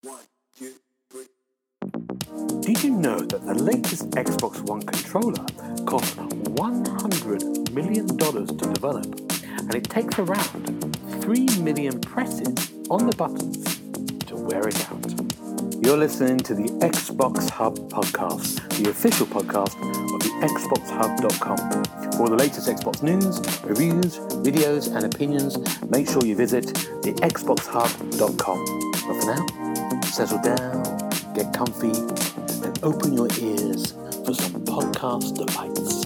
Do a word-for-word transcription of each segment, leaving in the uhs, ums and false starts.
One, two, three. Did you know that the latest Xbox One controller costs one hundred million dollars to develop, and it takes around three million presses on the buttons to wear it out? You're listening to the Xbox Hub podcast, the official podcast of the Xbox Hub dot com. For the latest Xbox news, reviews, videos, and opinions, make sure you visit the Xbox Hub dot com. But for now, settle down, get comfy, and open your ears for some podcast delights.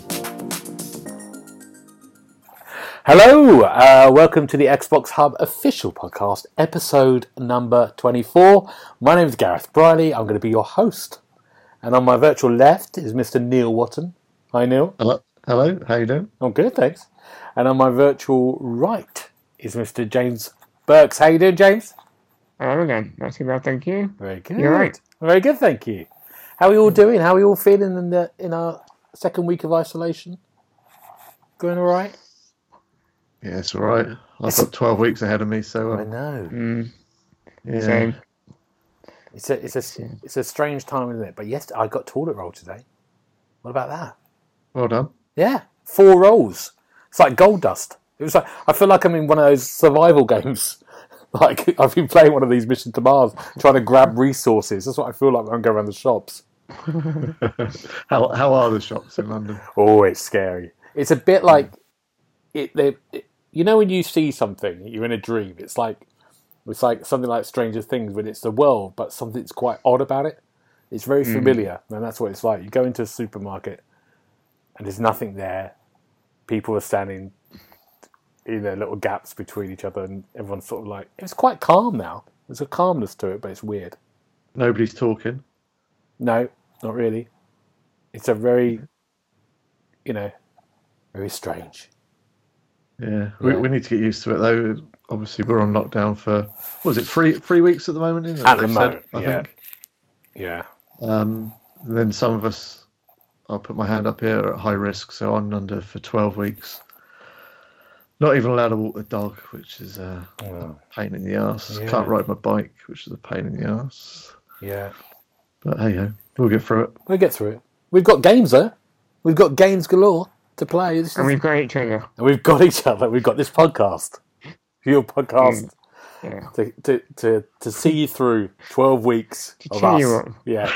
Hello, uh, welcome to the Xbox Hub official podcast, episode number twenty-four. My name is Gareth Briley. I'm going to be your host. And on my virtual left is Mister Neil Watton. Hi, Neil. Hello. Hello. How you doing? I'm good, thanks. And on my virtual right is Mister James Burks. How you doing, James? Hello again. Not too bad, thank you. Very good. You're right. Very good, thank you. How are you all doing? How are you all feeling in the in our second week of isolation? Going all right? Yeah, it's all right. I've got twelve weeks ahead of me, so uh, I know. Mm, yeah. Same. It's a it's a it's a strange time, isn't it? But yes, I got toilet roll today. What about that? Well done. Yeah, four rolls. It's like gold dust. It was like I feel like I'm in one of those survival games. Like I've been playing one of these Mission to Mars, trying to grab resources. That's what I feel like when I go around the shops. how how are the shops in London? Oh, it's scary. It's a bit like it. They, it you know when you see something, you're in a dream. It's like it's like something like Stranger Things, when it's the world, but something's quite odd about it. It's very familiar, mm. and that's what it's like. You go into a supermarket, and there's nothing there. People are standing in their little gaps between each other, and everyone's sort of like, it's quite calm now. There's a calmness to it, but it's weird. Nobody's talking. No, not really. It's a very, you know, very strange. Yeah, Yeah. We, we need to get used to it though. Obviously, we're on lockdown for what was it three three weeks at the moment? Isn't it? At the They moment, said, I yeah, think. yeah. Um, and then some of us, I'll put my hand up here, are at high risk, so I'm under for twelve weeks. Not even allowed to walk the dog, which is a Oh. pain in the arse. Yeah. Can't ride my bike, which is a pain in the arse. Yeah. But hey ho, we'll get through it. We'll get through it. We've got games though. We've got games galore to play. This is... And we've got each other. And we've got each other. We've got this podcast. Your podcast. Mm. Yeah. To, to to to see you through twelve weeks To of cheer us. you up. Yeah.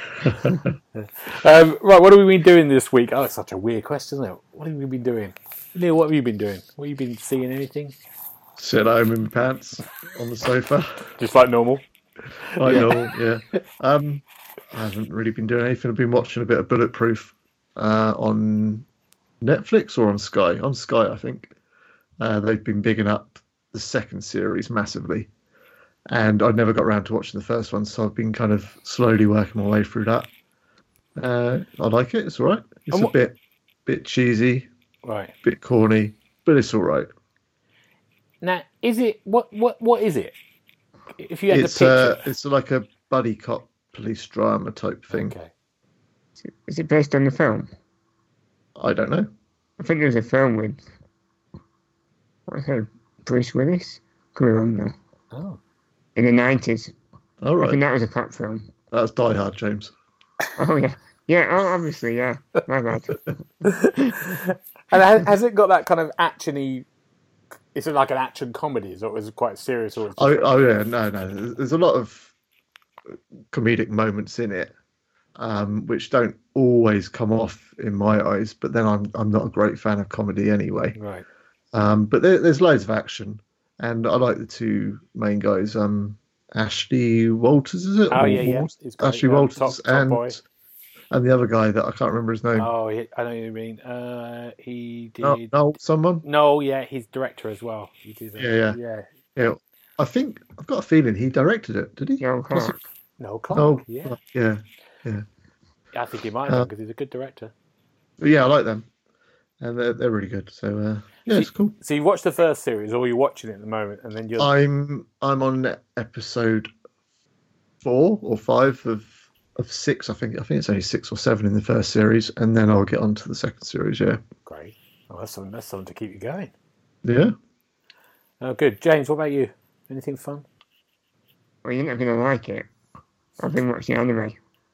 um, right, what have we been doing this week? Oh, it's such a weird question, isn't it? What have we been doing? Neil, what have you been doing? What have you been seeing? Anything? Sit at home in my pants on the sofa. Just like normal? I Yeah. know, yeah. Um, I haven't really been doing anything. I've been watching a bit of Bulletproof uh, on Netflix or on Sky. On Sky, I think. Uh, they've been bigging up the second series massively. And I never got around to watching the first one, so I've been kind of slowly working my way through that. Uh, I like it. It's all right. It's And a what- bit, bit cheesy, Right. bit corny, but it's all right. Now, is it, what, what, what is it? If you had It's to uh, picture it's like a buddy cop police drama type thing. Okay. Is it, is it based on the film? I don't know. I think there was a film with, what was it, Bruce Willis? Could be wrong now. Oh. In the nineties. All I right, think that was a cop film. that's Die Hard, James. Oh, yeah. Yeah, oh, obviously, yeah. My bad. And has, has it got that kind of action-y, is it like an action comedy? Or is it quite serious? Or is it Oh, just- oh yeah, no, no. There's a lot of comedic moments in it, um, which don't always come off in my eyes. But then I'm I'm not a great fan of comedy anyway. Right. Um, but there, there's loads of action, and I like the two main guys. Um, Ashley Walters, is it? Oh, yeah, yeah. Walters? He's got, Ashley um, Walters top- top and boy. and the other guy that I can't remember his name. Oh, he, I know what you mean. Uh, he did... no, no, someone. No, yeah, he's director as well. He did, uh, Yeah, yeah. yeah. Yeah, I think I've got a feeling he directed it. Did he? Joe Clark. No, Clark. Oh, Yeah, yeah, I think he might have Uh, because he's a good director. yeah. I like them, and they're they're really good. So uh, yeah, it's cool. So you watched the first series, or you're watching it at the moment, and then you're I'm I'm on episode four or five of of six. I think I think it's only six or seven in the first series, and then I'll get on to the second series. Yeah, great. Oh, that's something. That's something to keep you going. yeah. Oh, good. James, what about you? Anything fun? Well, you're not going to like it. I've been watching anime.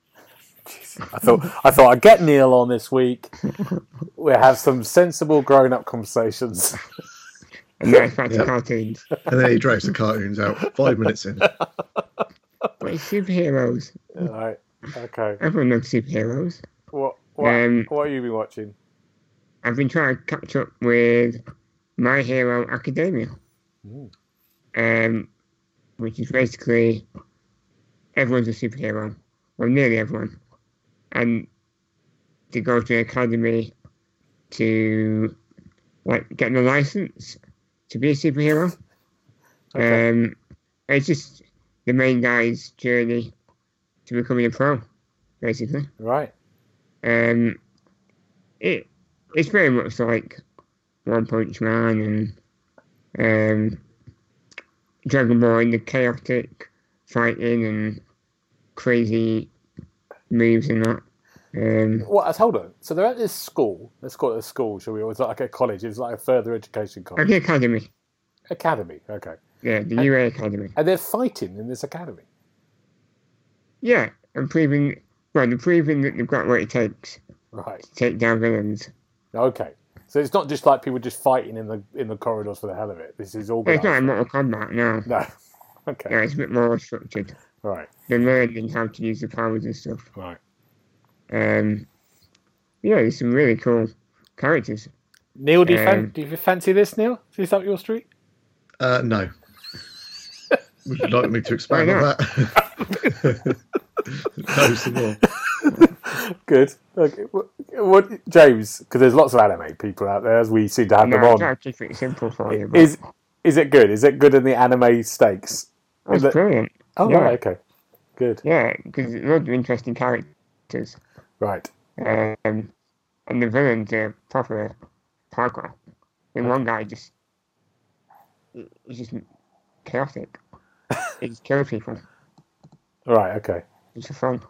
I thought I thought I'd get Neil on this week. We'll have some sensible grown-up conversations. And now it's back to Yeah. cartoons. And then he drags the cartoons out five minutes in. But it's superheroes. Right. Okay. Everyone loves superheroes. What what Um, what have you been watching? I've been trying to catch up with My Hero Academia. Mm. Um, which is basically everyone's a superhero. Well, nearly everyone. And to go to an academy to like get the license to be a superhero. Okay. Um, it's just the main guy's journey to becoming a pro, basically. Right. Um, it it's very much like One Punch Man and um, Dragon Ball and the chaotic fighting and crazy moves and that. Um, What? Hold on. So they're at this school. Let's call it a school, shall we? Or it's like a college. It's like a further education college. okay, Academy. Academy. Okay. Yeah, the U A Academy. And they're fighting in this academy. Yeah, and proving, well, they're proving that they've got what it takes Right. to take down villains. Okay. So it's not just like people just fighting in the in the corridors for the hell of it. This is It's organised. not in Mortal Kombat, no. No. Okay. Yeah, it's a bit more structured. Right. They're learning how to use the powers and stuff. Right. Um, yeah, there's some really cool characters. Neil, do you, fan- Um, do you fancy this, Neil? Is this up your street? Uh, no. Would you like me to expand Why on not? that? No, some more. Good. Okay. What, what James? Because there's lots of anime people out there, as we seem to have No, them I'll on. try to keep it simple for you. But Is is it good? Is it good in the anime stakes? it's Is it- brilliant. Oh, yeah. right. Okay. Good. Yeah, because there's loads of interesting characters. Right. Um, and the villains are proper hardcore. And one guy just, he's just chaotic. He just kills people. Right. Okay. It's for fun.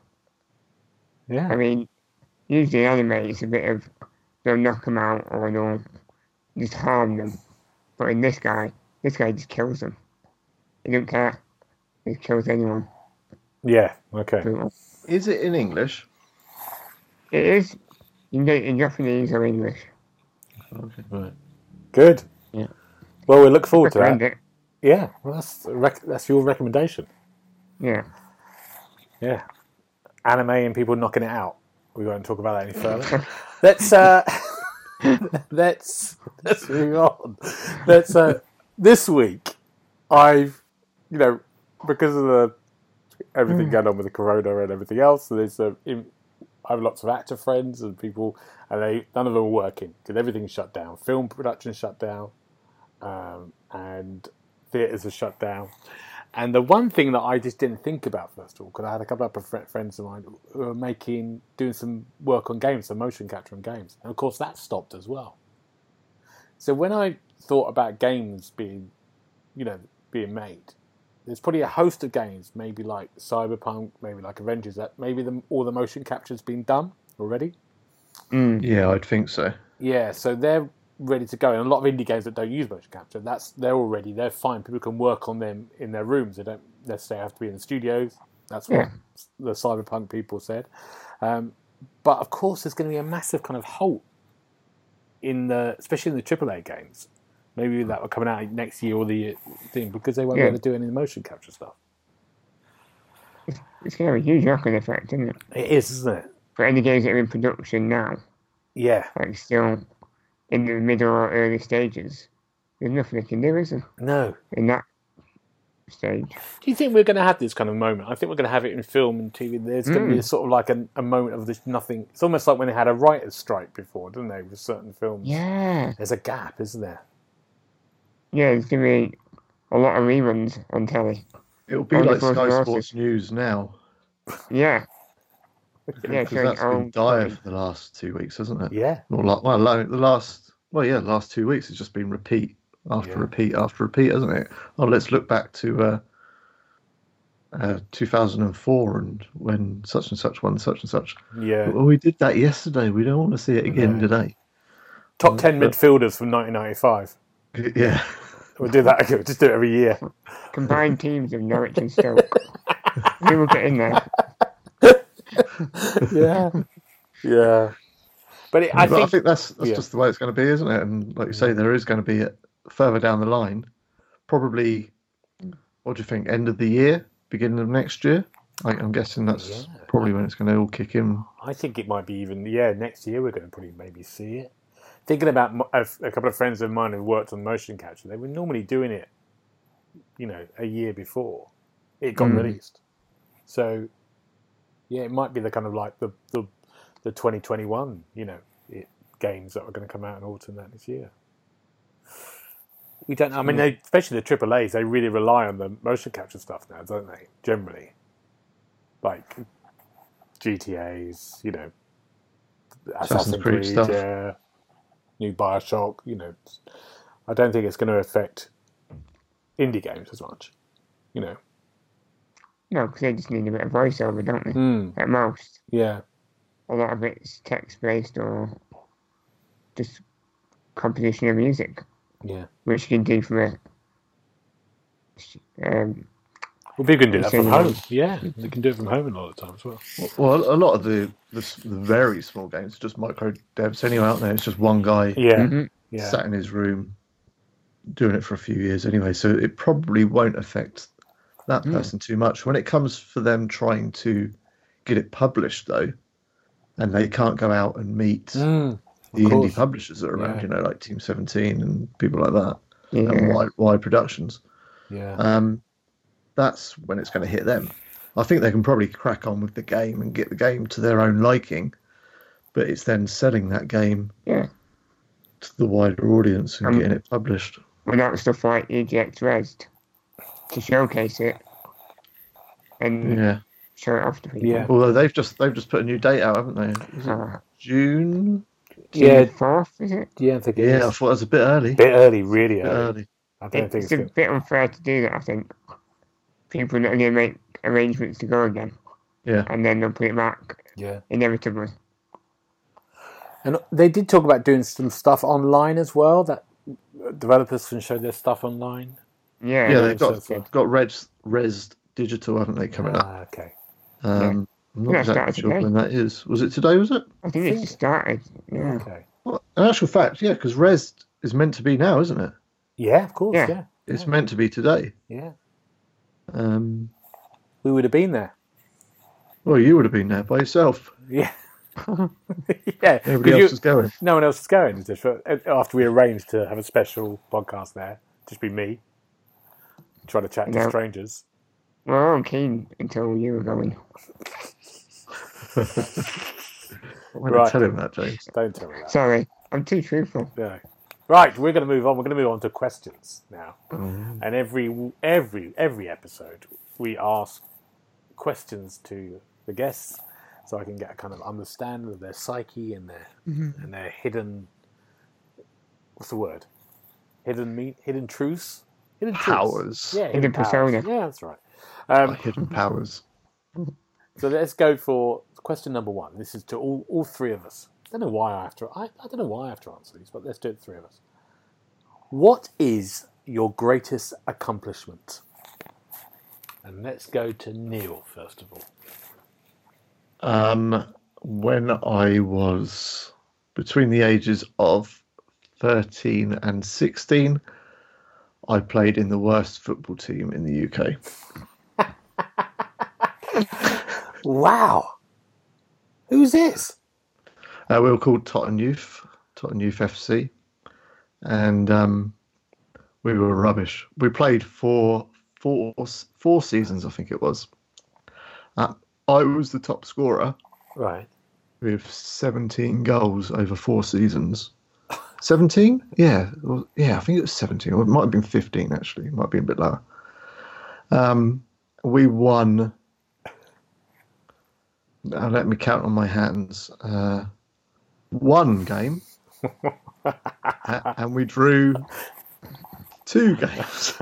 I Yeah. mean, usually anime it's a bit of, they'll knock them out or they'll just harm them. But in this guy, this guy just kills them. He don't care. He kills anyone. Yeah. Okay. Brutal. Is it in English? It is. You can get it in Japanese or English. Okay. Right. Good. Yeah. Well, we look forward to that. Recommend it. Yeah. Well, that's rec- that's your recommendation. Yeah. Yeah. Anime and people knocking it out. We won't talk about that any further. let's uh, let's let's move on. Let's uh, this week, I've you know because of the everything going on with the corona and everything else. So there's uh, in, I have lots of actor friends and people, and they none of them are working because everything's shut down. Film production shut down, um, and theatres are shut down. And the one thing that I just didn't think about first of all, because I had a couple of fr- friends of mine who were making, doing some work on games, some motion capture on games, and of course that stopped as well. So when I thought about games being, you know, being made, there's probably a host of games, maybe like Cyberpunk, maybe like Avengers, that maybe the, all the motion capture's been done already. Mm. Yeah, I'd think so. Yeah, so they're ready to go. And a lot of indie games that don't use motion capture, that's they're already they're fine. People can work on them in their rooms. They don't necessarily have to be in the studios. That's what Yeah. the Cyberpunk people said. Um, but of course, there's going to be a massive kind of halt in the, especially in the triple A games. Maybe that will coming out next year or the year thing because they won't Yeah. be able to do any motion capture stuff. It's going to have a huge knock-on effect, isn't it? It is, isn't it? For any games that are in production now, Yeah. like still in the middle or early stages, there's nothing they can do, is there? No. In that stage. Do you think we're going to have this kind of moment? I think we're going to have it in film and T V. There's going to be Mm. a sort of like a, a moment of this nothing. It's almost like when they had a writer's strike before, didn't they, with certain films? Yeah. There's a gap, isn't there? Yeah, there's going to be a lot of reruns on telly. It'll be Only like for Sky osmosis. Sports News now. Yeah. Yeah, Because showing that's been old dire footage. for the last two weeks, hasn't it? Yeah. Or like, well, like the last, well, yeah, the last two weeks it's just been repeat after Yeah. repeat after repeat, hasn't it? Oh, let's look back to uh, uh, two thousand four and when such and such won such and such. Yeah. Well, we did that yesterday. We don't want to see it again No. today. Top ten but- midfielders from nineteen ninety-five. Yeah. We'll do that again. Just do it every year. Combined teams of Norwich and Stoke. we will get in there. yeah, yeah. But it, I, But think, I think that's that's yeah. just the way it's going to be, isn't it? And like you say, there is going to be further down the line, probably. What do you think? End of the year, beginning of next year. I, I'm guessing that's Yeah. probably when it's going to all kick in. I think it might be even yeah next year. We're going to probably maybe see it. Thinking about mo- a, a couple of friends of mine who worked on motion capture, they were normally doing it, you know, a year before it got Mm. released. So yeah, it might be the kind of like the the, the twenty twenty-one, you know, it, games that are going to come out in autumn that this year. We don't. I mean, they, especially the triple A's, they really rely on the motion capture stuff now, don't they? Generally, like G T A's, you know, Assassin's Creed Creed, stuff. yeah, new Bioshock. You know, I don't think it's going to affect indie games as much. You know, No, because they just need a bit of voiceover, don't they? mm, At most. yeah, A lot of it's text-based or just composition of music, yeah. which you can do from a... Um, Well, people can do that from Same home. way. Yeah, they can do it from home a lot of the time as well. Well, a lot of the, the the very small games are just micro devs anyway, aren't they? It's just one guy Yeah, mhm. yeah, sat in his room doing it for a few years anyway, so it probably won't affect that Mm. person too much. When it comes for them trying to get it published, though, and they can't go out and meet mm, the of indie course. publishers that are around, Yeah. you know, like Team seventeen and people like that, and Yeah. wide, wide productions. Yeah, Um, that's when it's going to hit them. I think they can probably crack on with the game and get the game to their own liking, but it's then selling that game Yeah. to the wider audience and Um, getting it published. Without stuff like E G X Res to showcase it and Yeah. show it off to people. Yeah. Although they've just they've just put a new date out, haven't they? Is it Uh, June? yeah, June fourth, is it? yeah. I think it Yeah, is. I thought it was a bit early. Bit early, really Bit early. early. I don't think It's it's a good. bit unfair to do that, I think. People are not going to make arrangements to go again, Yeah. and then they'll put it back Yeah, inevitably. and they did talk about doing some stuff online as well. That developers can show their stuff online. Yeah, Yeah, no, they've got so- so- got Res Res Digital, haven't they, coming up? Ah, okay. Um, I'm not Yeah, exactly started sure today. when that is. Was it today? Was it? I think it's just started. Yeah. Okay. Well, in actual fact, yeah, because Res is meant to be now, isn't it? Yeah, of course. Yeah. Yeah, It's meant to be today. yeah. Um, We would have been there. well, you would have been there by yourself. Yeah. yeah. 'cause Everybody you- else is going. no one else is going. Just for, after we arranged to have a special podcast there, just be me, trying to chat to No. strangers. Well, I'm keen until you were going. I'm going Right. to tell him that, James. Don't tell me that. Sorry, I'm too truthful. No. Right, we're going to move on. We're going to move on to questions now. Um, And every every every episode, we ask questions to the guests, so I can get a kind of understanding of their psyche and their and their hidden. What's the word? Hidden me, hidden truths, hidden truths. Powers. Yeah, Hidden persona. Yeah, that's right. Um, Like hidden powers. so let's go for question number one. This is to all, all three of us. I don't know why I have to. I, I don't know why I have to answer these, but let's do it, three of us. What is your greatest accomplishment? And let's go to Neil first of all. Um, when I was between the ages of thirteen and sixteen, I played in the worst football team in the U K. Wow, who's this? Uh, we were called Totton Youth, Totton Youth F C, and um, we were rubbish. We played for four four seasons, I think it was. Uh, I was the top scorer Right. with seventeen goals over four seasons. seventeen? Yeah, well, yeah, I think it was seventeen. Or it might have been fifteen, actually. It might be a bit lower. Um, we won. Now, let me count on my hands. Uh, one game, a- and we drew two games,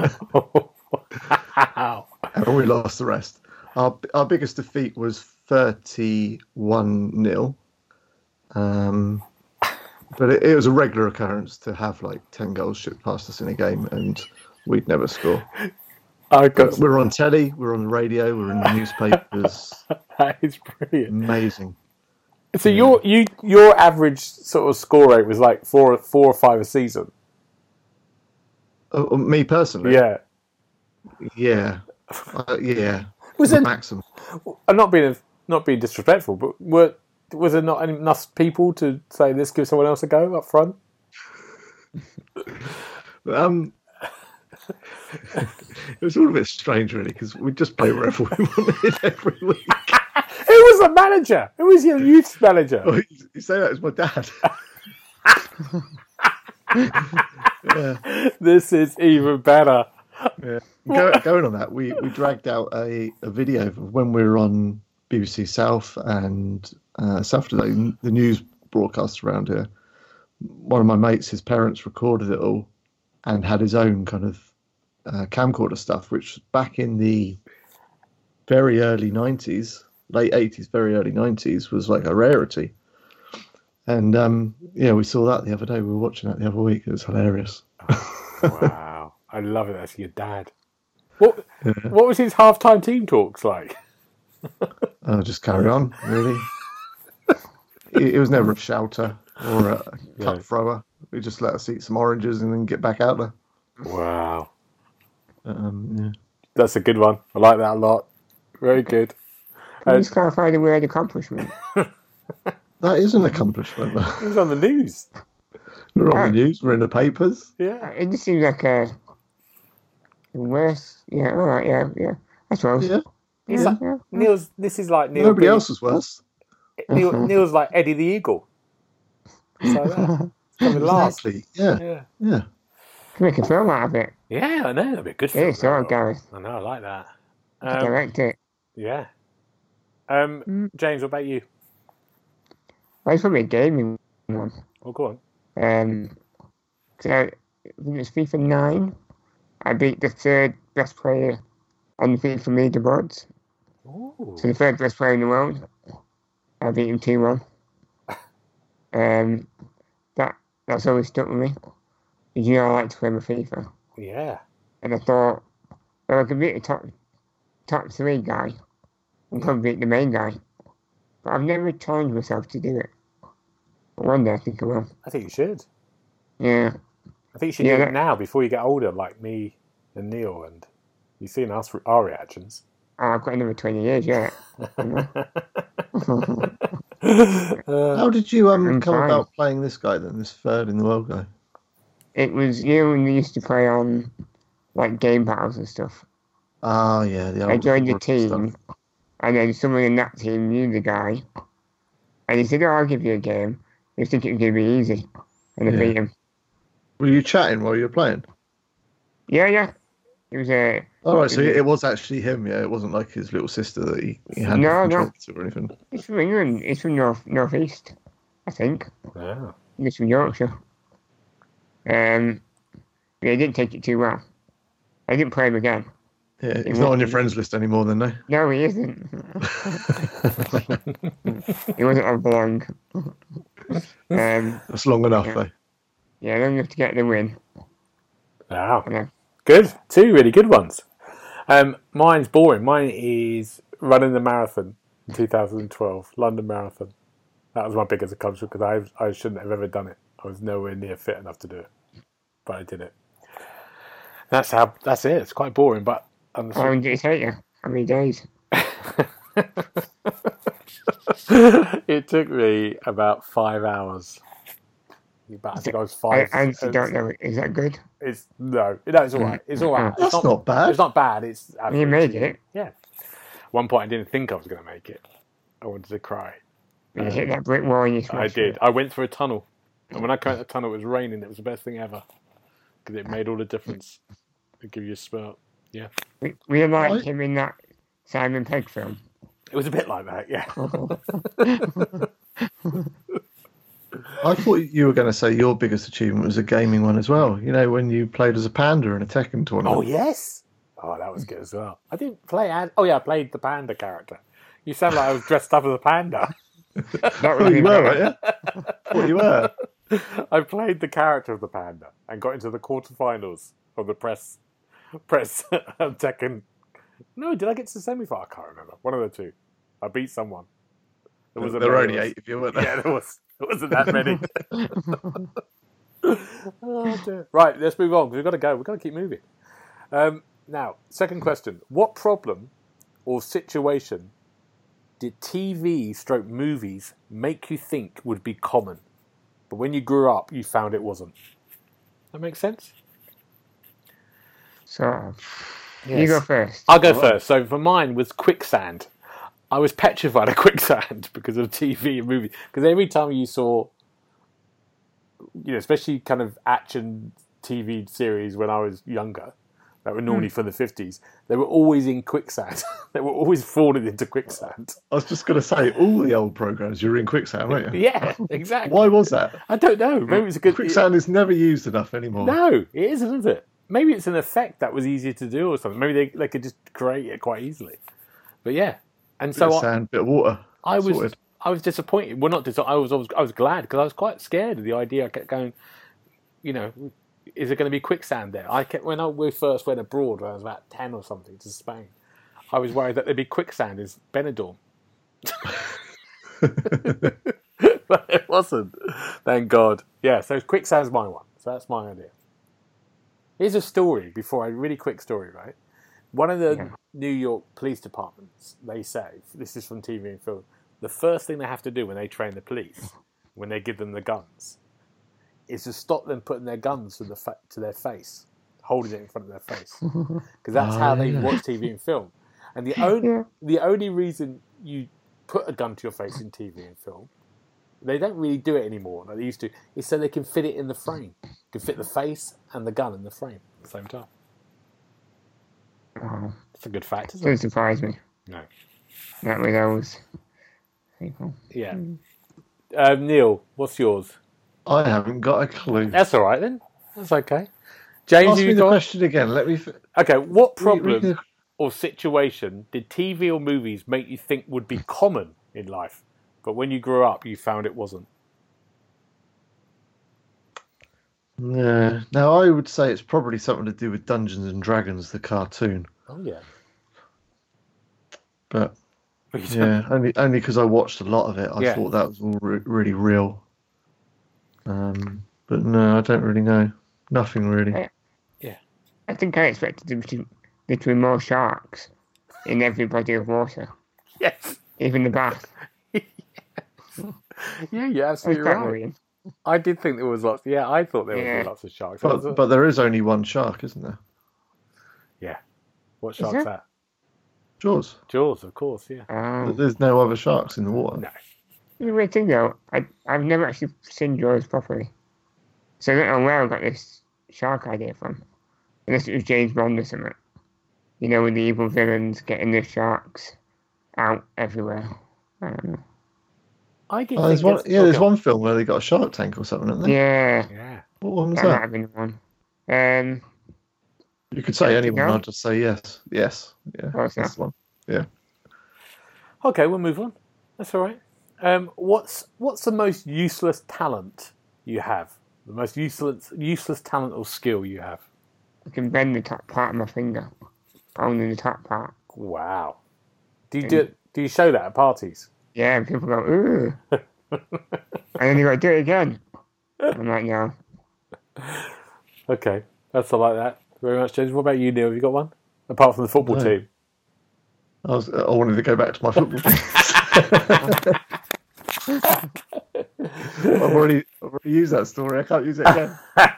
Wow. and we lost the rest. Our our biggest defeat was thirty-one nil. Um, but it, it was a regular occurrence to have like ten goals shipped past us in a game, and we'd never score. I got We're on telly, we're on the radio, we're in the newspapers. that is brilliant. Amazing. So your you your average sort of score rate was like four four or five a season. Oh, me personally? Yeah. Yeah. Uh, yeah. Was the it maximum? I'm not being not being disrespectful, but were was there not enough people to say let's give someone else a go up front? Um, it was all a bit strange, really, because we just play wherever we wanted every week. Who was the manager? Who was your youth manager? Oh, you, you say that as my dad. Yeah. This is even better. Yeah. Go, going on that, we, we dragged out a, a video of when we were on B B C South and uh, South Today, the news broadcast around here. One of my mates, his parents recorded it all and had his own kind of uh, camcorder stuff, which back in the very early nineties, late eighties, very early nineties, was like a rarity. And um, yeah, we saw that the other day. We were watching that the other week. It was hilarious. Wow. I love it. That's your dad. What Yeah. What was his halftime team talks like? I'll just carry on, really. It, it was never a shouter or a cup Yeah. thrower. We just let us eat some oranges and then get back out there. Wow. Um, yeah. That's a good one. I like that a lot. Very good. Can you just clarify the word accomplishment? That is an accomplishment. He was on the news. We're on the news. We're in the papers. Yeah. It just seems like a worse. Yeah, all right, yeah, yeah. I suppose. Yeah. It's Yeah, like, yeah. Neil's. This is like Neil. Nobody being- else was worse. Neil, Neil's like Eddie the Eagle. It's like that. It's coming last. Exactly. Yeah. Yeah. Yeah. Can make a film out of it. Yeah, I know. That'd be a good. Yeah, film, so that. Gareth. I know. I like that. Um, Um, direct it. yeah. Um, Mm. James, what about you? Well, it's probably a gaming one. Oh, go on. Um, so I think it's FIFA nine. I beat the third best player on the FIFA leaderboards. Ooh. So the third best player in the world. I beat him two one. Um, that that's always stuck with me. Because you know I like to play with FIFA, Yeah. and I thought, well, I could beat the top top three guy, and probably beat the main guy. But I've never challenged myself to do it. But one day I think I will. I think you should. Yeah. I think you should Yeah, do it that- now before you get older, like me and Neil. And you've seen us our reactions. Oh, I've got another twenty years yet. Uh, How did you um I'm come fine. about playing this guy then, this third in the world guy? It was you know, when we used to play on like game battles and stuff. Ah, yeah. The I old joined the world team, stuff. and then someone in that team knew the guy, and he said, "Oh, I'll give you a game." You think it was going to be easy, and I Yeah. beat him. Were you chatting while you were playing? Yeah, yeah. It was a All right, so it was actually him. Yeah, it wasn't like his little sister that he, he had No, control no. to or anything. it's from England. It's from north northeast, I think. yeah. It's from Yorkshire. Um, yeah, he didn't take it too well. I didn't play him again. Yeah, he's not on your friends list anymore, then, no. No, he isn't. He wasn't on for long. Um, That's long enough, Yeah. though. yeah, long enough to get the win. Wow. And I- Good. Two really good ones. Um, mine's boring. Mine is running the marathon in two thousand twelve, London Marathon. That was my biggest accomplishment because I I shouldn't have ever done it. I was nowhere near fit enough to do it, but I did it. That's how. That's it. It's quite boring, but I'm How long did it take you? How many days? it took me about five hours. About, I think I was I five. honestly don't know. Is that good? It's no, no, it's all right. It's all right. That's it's not bad. It's not bad. It's You average. made it. Yeah. At one point, I didn't think I was going to make it. I wanted to cry. You hit that brick wall and you I smashed did. it. I went through a tunnel, and when I came out the tunnel, it was raining. It was the best thing ever because it made all the difference. It give you a smell. Yeah, We, we like Right. him in that Simon Pegg film. it was a bit like that. Yeah. I thought you were going to say your biggest achievement was a gaming one as well. You know, when you played as a panda in a Tekken tournament. Oh yes. Oh, that was good as well. I didn't play. Ad- oh yeah, I played the panda character. You sound like I was dressed up as a panda. That Oh, would you be were, better. right? Yeah. Thought you were. I played the character of the panda and got into the quarterfinals of the press press Tekken. No, did I get to the semi-final? I can't remember. One of the two. I beat someone. There, was there were only eight of you, weren't there? Yeah, there was. There wasn't that many. Oh, dear. Right, let's move on. We've got to go. We've got to keep moving. Um, now, second question. What problem or situation did T V stroke movies make you think would be common, but when you grew up, you found it wasn't? That makes sense? Sort of. Yes. You go first. I'll go first. So for mine was quicksand. I was petrified of quicksand because of T V and movies. Because every time you saw, you know, especially kind of action T V series when I was younger, that were normally mm. from the fifties, they were always in quicksand. They were always falling into quicksand. I was just going to say, all the old programmes, you were in quicksand, weren't you? Yeah, exactly. Why was that? I don't know. Maybe it's a good... Quicksand is never used enough anymore. No, it isn't, is it? Maybe it's an effect that was easier to do or something. Maybe they, they could just create it quite easily. But yeah. And bit so of sand, I, bit of water. I was sorted. I was disappointed. Well, not disappointed. I was, I was I was glad because I was quite scared of the idea. I kept going, you know, is there going to be quicksand there? I kept when I we first went abroad when I was about ten or something to Spain. I was worried that there'd be quicksand in Benidorm. But it wasn't. Thank God. Yeah. So quicksand's my one. So that's my idea. Here's a story before I really quick story, right? One of the yeah. New York police departments, they say, this is from T V and film, the first thing they have to do when they train the police, when they give them the guns, is to stop them putting their guns to the fa- to their face, holding it in front of their face, because that's oh, how they yeah. watch T V and film. And the only yeah. the only reason you put a gun to your face in T V and film, they don't really do it anymore like they used to, is so they can fit it in the frame. You can fit the face and the gun in the frame at the same time. Wow. It's a good fact, isn't Doesn't it? surprise me. No. That way those people. Yeah. Um, Neil, what's yours? I haven't got a clue. That's all right then. That's okay. James, ask you me the got... question again. Let me. F- okay. What problem read, read the... or situation did T V or movies make you think would be common in life, but when you grew up, you found it wasn't? Yeah. Now, I would say it's probably something to do with Dungeons and Dragons, the cartoon. Oh yeah. But yeah, only only because I watched a lot of it, I yeah. thought that was all re- really real. Um, but no, I don't really know. Nothing really. I, yeah. I think I expected there to, there to be more sharks in every body of water. Yes. Even the bath. Yes. Yeah, you're absolutely right. Worrying. I did think there was lots. Yeah, I thought there yeah. was lots of sharks. But, a... but there is only one shark, isn't there? Yeah. What shark's that? Jaws. Jaws, of course, yeah. Um, There's no other sharks in the water. No. The weird thing though, I, I've never actually seen Jaws properly. So I don't know where I got this shark idea from. Unless it was James Bond or something. You know, with the evil villains getting the sharks out everywhere. I don't know. I did oh, there's think one, yeah, there's one film where they got a shark tank or something, isn't there? Yeah. Yeah. What one was that? that? Might have been one. Um, you could say anyone, I'll just say yes. Yes. Yeah. What's that's that? one. Yeah. Okay, we'll move on. That's all right. Um, what's what's the most useless talent you have? The most useless useless talent or skill you have? I can bend the top part of my finger. Only the top part. Wow. Do you do it, do you show that at parties? Yeah, and people go, ooh. And then you got to do it again. I'm like, no. Okay, that's all like that. Very much, James. What about you, Neil? Have you got one? Apart from the football no. team. I was. I wanted to go back to my football team. I've already, I've already used that story. I can't use it again.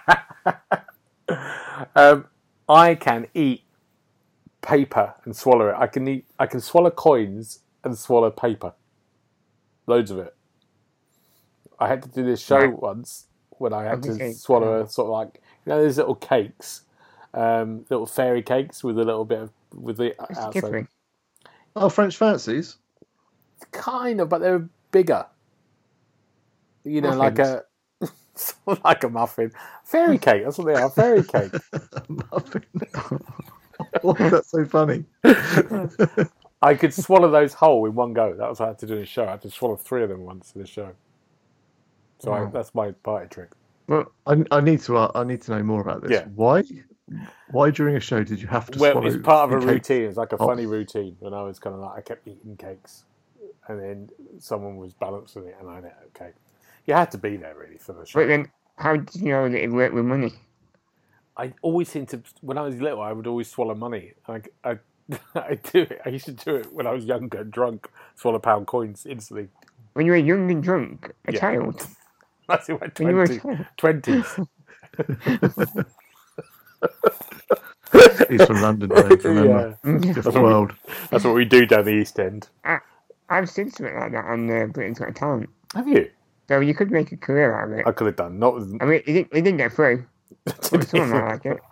um, I can eat paper and swallow it. I can eat. I can swallow coins and swallow paper. Loads of it. I had to do this show right. once when I had to okay. swallow a sort of like, you know, these little cakes, um, little fairy cakes with a little bit of with the What's outside. Oh, French fancies. Kind of, but they're bigger. You know, Muffins. like a sort of like a muffin, fairy cake. That's what they are, fairy cake. Muffin. Why is that so funny? I could swallow those whole in one go. That was what I had to do in the show. I had to swallow three of them once in the show. So Wow. I, that's my party trick. Well, I, I need to. Uh, I need to know more about this. Yeah. Why? Why during a show did you have to Well, swallow? it's part of a cake? routine. It's like a Oh. funny routine when I was kind of like, I kept eating cakes. And then someone was balancing it and I ate a cake. You had to be there, really, for the show. But then, how did you know that it worked with money? I always seemed to, when I was little, I would always swallow money. I, I, I do it. I used to do it when I was younger, drunk, swallow pound coins instantly. When you were young and drunk, a Yeah. child. That's in my When you were a twenty, child. twenties. He's from London, Dave, remember? Yeah. Different what we- world. That's what we do down the East End. I've seen something like that on uh, Britain's Got Talent. Have you? So you could make a career out of it. I could have done. Not with, I mean, it didn't, it didn't get through. But someone might like it.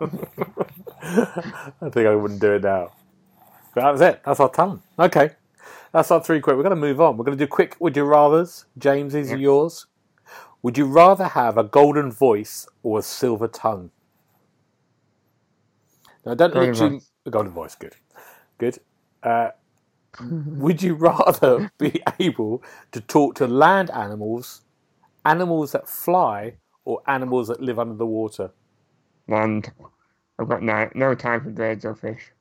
I think I wouldn't do it now. But that was it. That's our talent. Okay. That's our three quick. We're going to move on. We're going to do quick would you rathers. James, these Yeah. are yours. Would you rather have a golden voice or a silver tongue? Now, don't Golden literally... voice. A golden voice, good. Good. Uh, would you rather be able to talk to land animals, animals that fly, or animals that live under the water? And I've got no, no time for birds or fish.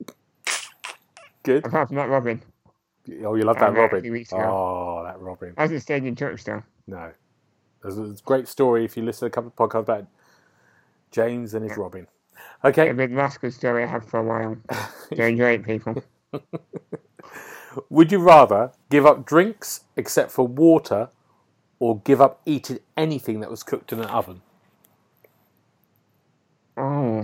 Good. Apart from that robin. Oh, you love I that met a robin. few weeks ago. Oh, that robin. Hasn't stayed in touch though. No. There's a great story if you listen to a couple of podcasts about James and his robin. Okay. It'll be the last good story I have for a while. So enjoy it, people. Would you rather give up drinks except for water or give up eating anything that was cooked in an oven? Oh.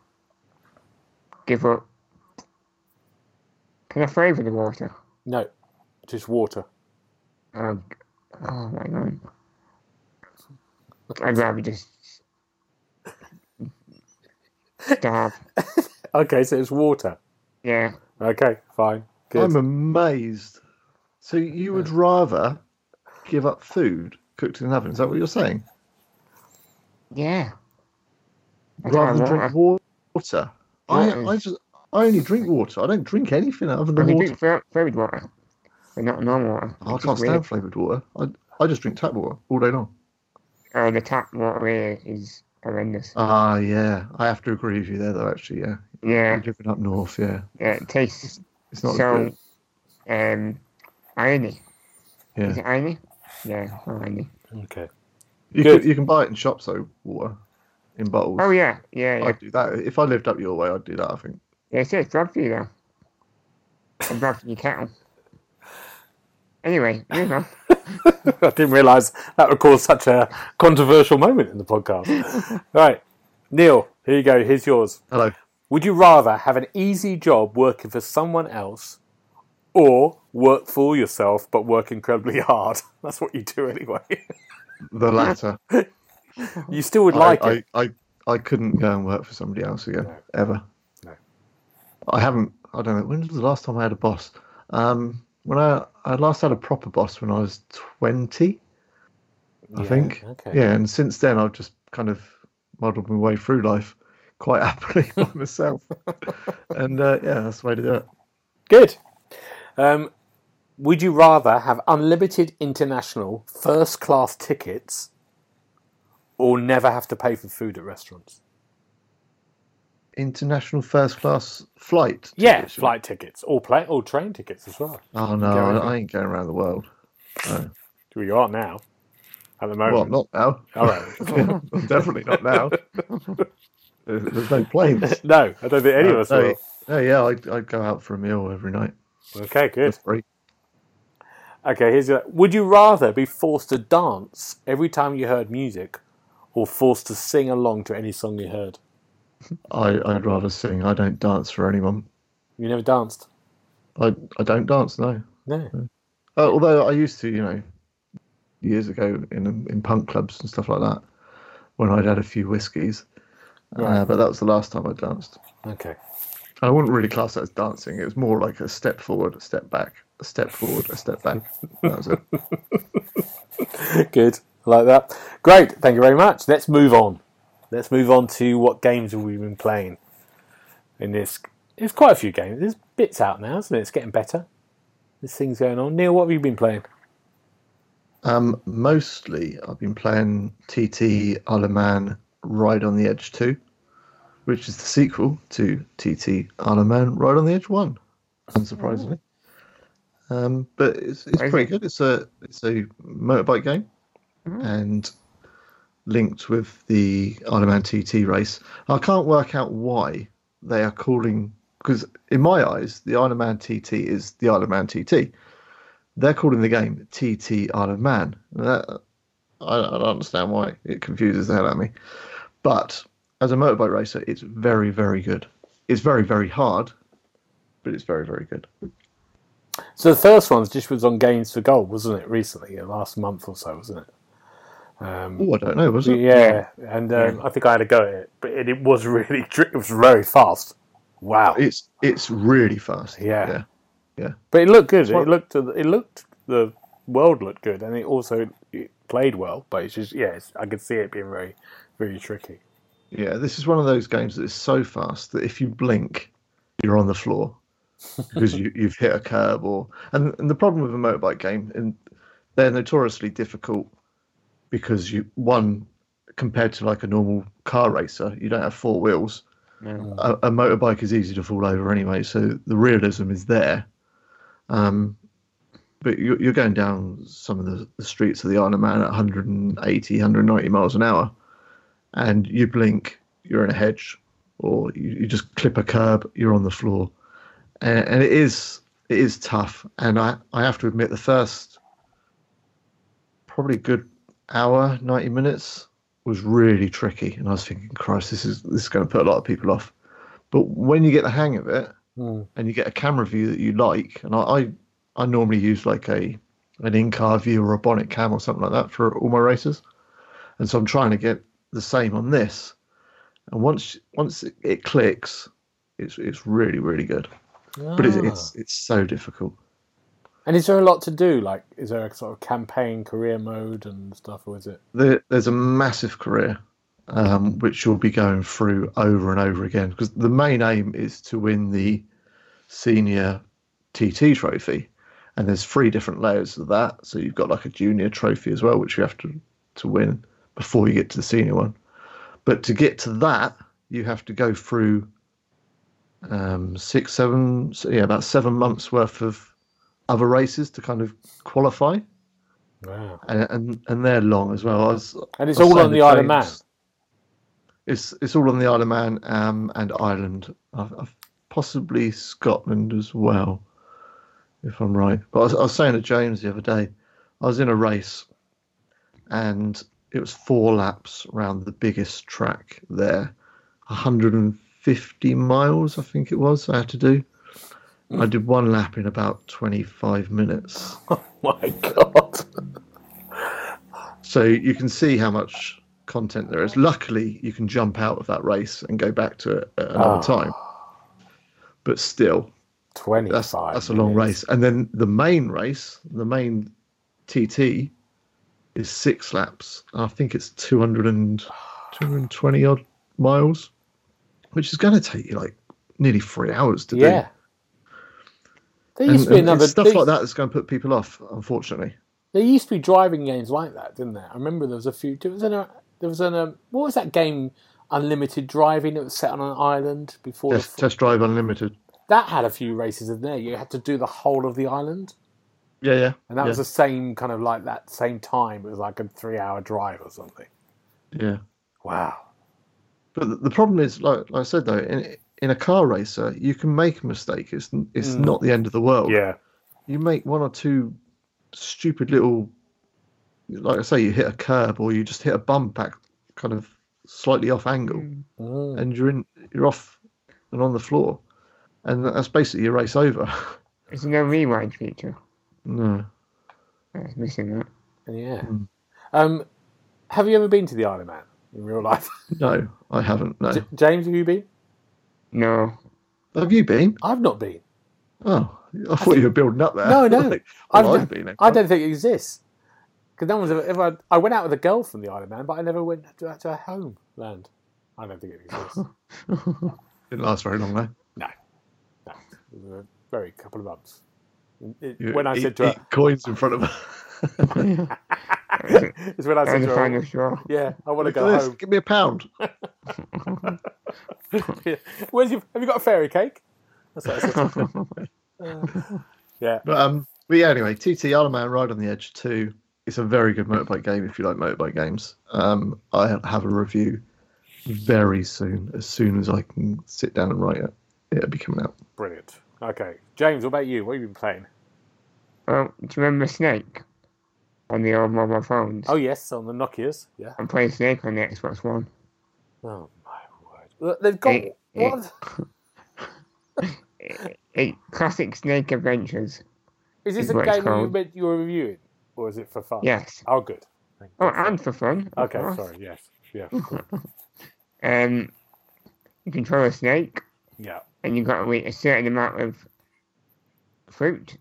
Give up. Can I flavour the water? No. Just water. Oh, g- oh my god. I'd rather just starve. Okay, so it's water. Yeah. Okay, fine. Good. I'm amazed. So you would rather give up food cooked in an oven? Is that what you're saying? Yeah. I Rather than don't drink want water? I, Water. I just I only drink water. I don't drink anything other I than can water. drink fla- flavoured water, but not normal water. I which can't is stand weird. flavoured water. I I just drink tap water all day long. Oh, the tap water here is horrendous. Ah, yeah. I have to agree with you there, though. Actually, yeah. Yeah, You're living up north, yeah. yeah, it tastes It's not so good. um irony. Yeah. Is it irony? Yeah, irony. Okay. You Good. can, you can buy it in shops though, water in bottles. Oh yeah, yeah, yeah. I'd do that if I lived up your way. I'd do that. I think. Yeah, it says blood for you though. And blood for your cattle. Anyway, move on. I didn't realise that would cause such a controversial moment in the podcast. Right. Neil, here you go. Here's yours. Hello. Would you rather have an easy job working for someone else or work for yourself but work incredibly hard? That's what you do anyway. The latter. You still would I, like I, it. I, I couldn't go and work for somebody else again No. ever. No. I haven't. I don't know. When was the last time I had a boss? Um, when I I last had a proper boss when I was twenty. I Yeah, think. okay. Yeah, and since then I've just kind of muddled my way through life quite happily by myself. And uh, yeah, that's the way to do it. Good. Um, would you rather have unlimited international first class tickets or never have to pay for food at restaurants? International first class flight. Yeah, tickets, you flight tickets or plane or train tickets as well. mean? Oh no, Go I, over. I ain't going around the world. No. Well, you are now. At the moment. Well, not now. All right. Definitely not now. There's, there's no planes. No, I don't think any of us no, will. no, yeah, I'd, I'd go out for a meal every night. Okay, good. For free. Okay, here's your. Would you rather be forced to dance every time you heard music, or forced to sing along to any song you heard? I, I'd rather sing. I don't dance for anyone. You never danced. I, I don't dance, no. No. Uh, although I used to, you know, years ago in in punk clubs and stuff like that, when I'd had a few whiskies. Right. Uh, but that was the last time I danced. Okay. I wouldn't really class that as dancing. It was more like a step forward, a step back, a step forward, a step back. That was it. Good. I like that. Great. Thank you very much. Let's move on. Let's move on to what games have we been playing. In this, there's quite a few games. There's bits out now, isn't it? It's getting better. There's things going on. Neil, what have you been playing? Um, mostly, I've been playing T T Isle of Man Ride on the Edge two. which is the sequel to T T Isle of Man Ride on the Edge one, unsurprisingly. Um, but it's it's pretty good. It's a it's a motorbike game, Mm. and linked with the Isle of Man T T race. I can't work out why they are calling, because in my eyes, the Isle of Man T T is the Isle of Man T T. They're calling the game T T Isle of Man. That, I, I don't understand why. It confuses the hell out of me. But as a motorbike racer, it's very, very good. It's very, very hard, but it's very, very good. So the first one just was on Games for Gold, wasn't it? Recently, the last month or so, wasn't it? Um, Oh, I don't know, was it? yeah, and um, I think I had a go at it, but it, it was really it was very fast. Wow, It's it's really fast. Yeah. Yeah. but it looked good. what- It looked it looked the world looked good, and it also it played well. But it's just yeah, it's, I could see it being very very tricky. Yeah, this is one of those games that is so fast that if you blink, you're on the floor because you, you've hit a curb or. And, and the problem with a motorbike game, and they're notoriously difficult because you one compared to like a normal car racer, you don't have four wheels. No. A, a motorbike is easy to fall over anyway, so the realism is there. Um, but you're, you're going down some of the, the streets of the Isle of Man at one eighty, one ninety miles an hour, and you blink, you're in a hedge, or you, you just clip a curb, you're on the floor, and, and it is it is tough. And I, I have to admit, the first probably good hour, ninety minutes was really tricky, and I was thinking, Christ, this is this is going to put a lot of people off. But when you get the hang of it, Mm. and you get a camera view that you like, and I, I, I normally use like a an in-car view or a bonnet cam or something like that for all my races, and so I'm trying to get the same on this. And once once it, it clicks, it's it's really really good, but it's, Ah. it's it's so difficult. And is there a lot to do? Like, is there a sort of campaign, career mode and stuff, or is it? There, there's a massive career, um, which you'll be going through over and over again, because the main aim is to win the senior T T trophy, and there's three different layers of that. So you've got like a junior trophy as well, which you have to to win before you get to the senior one. But to get to that, you have to go through um, six, seven, yeah, about seven months worth of other races to kind of qualify. Wow. And, and and they're long as well. I was, And it's I was all saying on to the Isle of Man. James, It's it's all on the Isle of Man um, and Ireland, uh, uh, possibly Scotland as well, if I'm right. But I was, I was saying to James the other day, I was in a race, and it was four laps around the biggest track there, one hundred fifty miles, I think it was. I had to do. I did one lap in about twenty-five minutes. Oh my god. So you can see how much content there is. Luckily, you can jump out of that race and go back to it at another Oh. time. But still, twenty-five. that's that's a long minutes. race. And then the main race, the main T T, is six laps. I think it's two hundred and two hundred twenty odd miles, which is going to take you like nearly three hours to Yeah. do. There And, used to be and another it's stuff there, like that that's going to put people off, unfortunately. there used to be driving games like that, didn't there? I remember there was a few. There was an. There was an. Um, what was that game? Unlimited Driving. That was set on an island before. Test, the, Test Drive Unlimited. that had a few races in there. You had to do the whole of the island, Yeah, yeah. and that yeah, was the same kind of like that same time. It was like a three-hour drive or something. yeah. Wow. But the- the problem is, like, like I said though, in in a car racer, you can make a mistake. It's it's Mm. not the end of the world. Yeah. You make one or two stupid little, like I say, you hit a curb or you just hit a bump back, kind of slightly off angle, Mm. Mm. and you're in, you're off and on the floor, and that's basically your race over. There's no rewind feature. No, I was missing that. Yeah. Mm. Um, have you ever been to the Isle of Man in real life? no, I haven't. No, J- James, have you been? No. have you been? I've not been. Oh, I thought you were building up there. No, no. Like, I've well, n- I've been. I don't think it exists. Because no one's ever, ever. I went out with a girl from the Isle of Man, but I never went to, to her homeland. I don't think it exists. Didn't last very long though. No. No. It was a very couple of months. It- You when I eat- said to her, eat coins in front of her. it's when I That said was to the her, final straw. yeah, I want to Look at go this, home. give me a pound. Yeah. Where's your, have you got a fairy cake? That's what I said. Uh, yeah. But um, but yeah. Anyway, T T Isle of Man Ride on the Edge two. It's a very good motorbike game if you like motorbike games. Um, I have a review very soon. As soon as I can sit down and write it, it'll be coming out. Brilliant. Okay, James, what about you? What have you been playing? Well, do you remember Snake on the old mobile phones? Oh yes, on the Nokias. Yeah. I'm playing Snake on the Xbox One. Oh my word! Look, they've got It- what? it- it- classic Snake Adventures. Is this is a what it's game you called. meant you were reviewing, or is it for fun? Yes. Oh, good. Thank Oh, God for and for fun. that. of Okay, course. sorry. Yes. Yeah. Um, you control a snake, Yeah. and you've got to eat a certain amount of fruit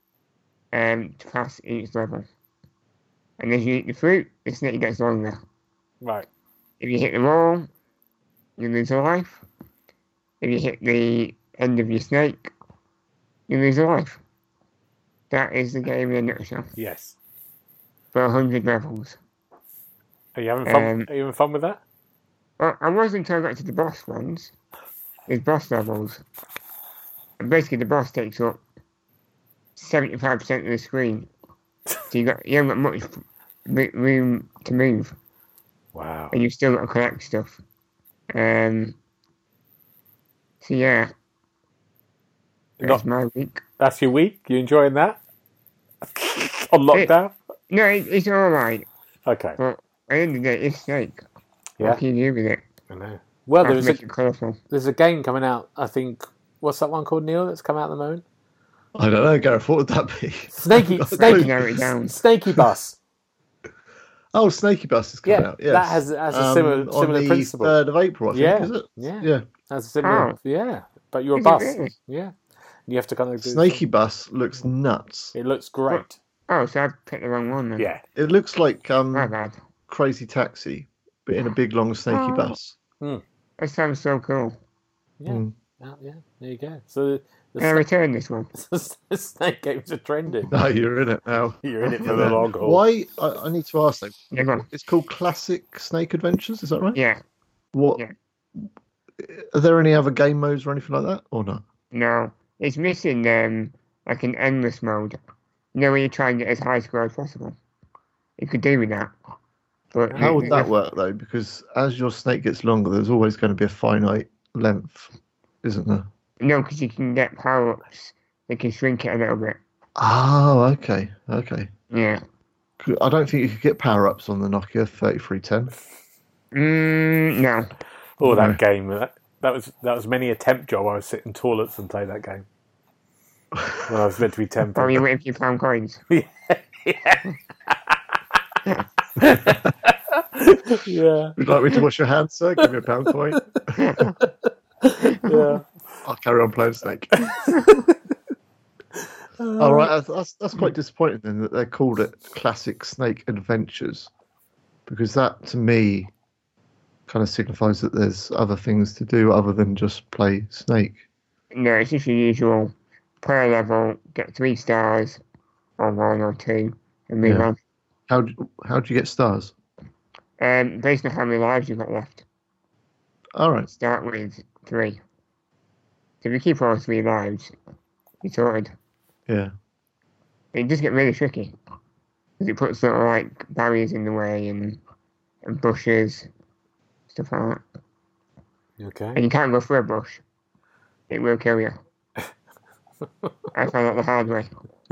um, to pass each level. And as you eat the fruit, the snake gets longer. Right. If you hit the wall, you lose a life. If you hit the end of your snake, you lose a life. That is the game in a nutshell. Yes. For a hundred levels. Are you having fun? Um, Are you having fun with that? Well, I was until I got to the boss ones. There's boss levels. And basically the boss takes up seventy-five percent of the screen. So you got you haven't got much r- room to move. Wow. And you've still got to collect stuff. Um, so yeah. That's Not, my week. that's your week. You enjoying that? On lockdown? No, it, it's alright. Okay. But at the end of the day, it's Snake. Yeah. What can you do with it? I know. Well, Have to there's make a it colourful. there's a game coming out. I think. What's that one called, Neil? That's come out at the moment. I don't know, Gareth. What would that be? Snaky, Got a Snake snaky, narrow it down. snaky bus. Oh, Snaky Bus is coming Yeah, out. Yes. that has- has a similar- similar on the principle. third of April, I think, Yeah. is it? Yeah. Yeah. That's a similar. Oh. Yeah, but you're a Is it bus. really? Yeah, you have to kind of do. Snaky Bus looks nuts. It looks great. Oh, so I've picked the wrong one then. Yeah. It looks like My um, bad. Crazy Taxi, but in a big long snaky Oh. bus. That sounds so cool. Yeah. Mm. Yeah. Yeah. There you go. So the, Can I the, return this one? sna- the snake games are trending. No, you're in it now. You're in it for the long haul. Why? I, I need to ask though. Yeah, go on. It's called Classic Snake Adventures. Is that right? Yeah. What? Yeah. Are there any other game modes or anything like that, or not? No. It's missing um like an endless mode. You know when you try and get as high score as possible. You could do with that. But How would that work though? Because as your snake gets longer, there's always going to be a finite length, isn't there? No, because you can get power ups that can shrink it a little bit. Oh, okay, okay. Yeah. I don't think you could get power ups on the Nokia thirty-three ten. Mm, no. Oh, that No. game. That, that was that was many a temp job. I was sitting in toilets and play that game when I was meant to be temping. While you're waiting for your pound coins. Yeah. Would you like me to wash your hands, sir? Give me a pound coin. Yeah. I'll carry on playing Snake. All right, that's, that's that's quite disappointing then that they called it Classic Snake Adventures, because that to me kind of signifies that there's other things to do other than just play Snake. No, it's just your usual per level, get three stars, or one or two, and move Yeah. on. How do, how do you get stars? Um, based on how many lives you've got left. All right, Start with three. So if you keep all three lives, you're sorted. yeah. It does get really tricky. Because it puts sort of like barriers in the way and, and bushes, stuff like that. Okay. And you can't go through a bush. It will kill you. I found out the hard way.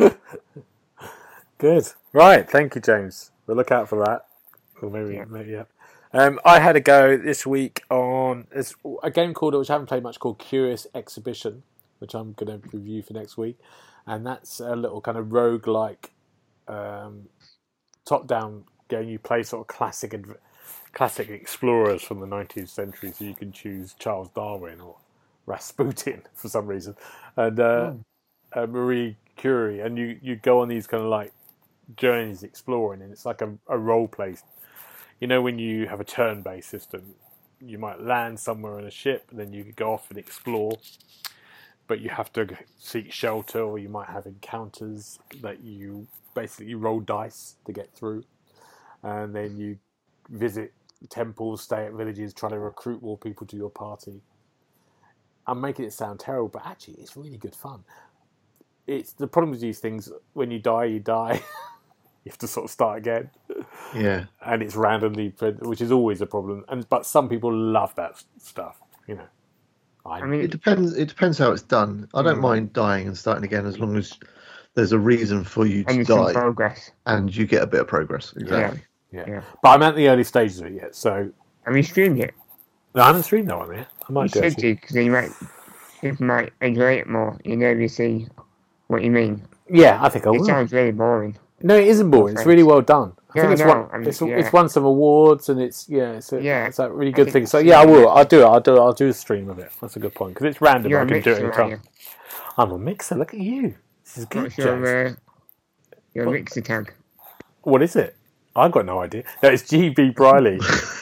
Good. Right. Thank you, James. We'll look out for that. Or maybe, Yeah. maybe yeah. Um, I had a go this week on it's a game called, which I haven't played much, called Curious Exhibition, which I'm going to review for next week. And that's a little kind of roguelike um, top-down game. You play sort of classic adv- classic explorers from the nineteenth century, so you can choose Charles Darwin or Rasputin for some reason, and uh, uh, Marie Curie, and you, you go on these kind of like journeys exploring, and it's like a, a role play. You know, when you have a turn-based system, you might land somewhere on a ship, and then you could go off and explore, but you have to seek shelter, or you might have encounters that you basically roll dice to get through, and then you visit temples, stay at villages, trying to recruit more people to your party. I'm making it sound terrible, but actually, it's really good fun. It's the problem with these things: when you die, you die. You have to sort of start again. Yeah, and it's randomly, which is always a problem. And but some people love that stuff, you know. I, I mean, it depends. It depends how it's done. I don't Mm. mind dying and starting again as long as there's a reason for you to and some die progress. and you get a bit of progress. Exactly. yeah. Yeah. But I'm at the early stages of it yet, so Have you streamed it? no, I haven't streamed that one yet. I You might do. should Actually. do, because then you might, people might enjoy it more. You know, you see what you mean. Yeah, I think I It will. sounds really boring. No, it isn't boring. It's really well done. I Yeah, think it's I won. know. I mean, it's, yeah. it's won some awards, and it's yeah, it's a, Yeah. it's a really I good think thing. So it's- yeah, I will. I'll do it. I'll do. I'll do a stream of it. That's a good point because it's random. You're I a can do it mixer, aren't anytime. you? I'm a mixer. Look at you. This is good. What's James. your, uh, your What? mixer tag? What is it? I've got no idea. No, it's G B Briley.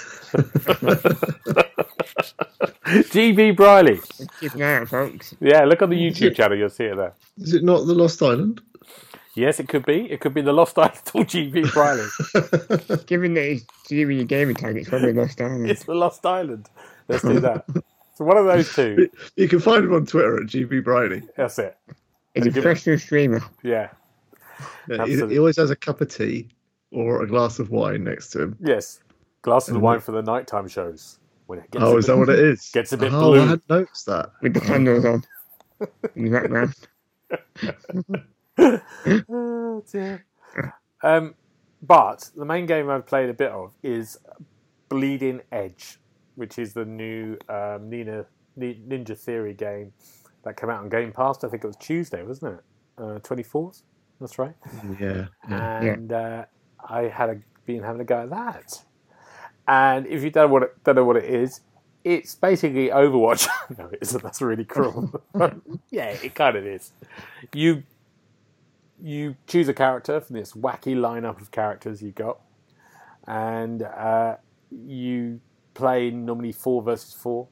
G B Briley. Keep an eye out, folks. Yeah, look on the YouTube channel. You'll see it there. Is it not the Lost Island? Yes, it could be. It could be the Lost Island or G B Briley. Given that it's to do with your gaming tag, it's probably Lost Island. It's the Lost Island. Let's do that. So one of those two. You can find him on Twitter at G B Briley. That's it. It's a Give it- professional streamer. Yeah. Yeah, he, Absolutely. he always has a cup of tea or a glass of wine next to him. Yes. Glass of wine for the nighttime shows. When it gets Oh, a is bit- that what it is? Gets a bit oh, blue. I hadn't noticed that. With the candles on in the background. Oh, dear. Um, but the main game I've played a bit of is Bleeding Edge, which is the new um, Nina, Ni- Ninja Theory game that came out on Game Pass. I think it was Tuesday, wasn't it? Uh, twenty-fourth? That's right. Yeah. yeah. And uh, I had a, been having a go at that. And if you don't, what it, don't know what it is, it's basically Overwatch. No, it isn't. That's really cruel. Yeah, it kind of is. You you choose a character from this wacky lineup of characters you got, and uh, you play normally four versus four,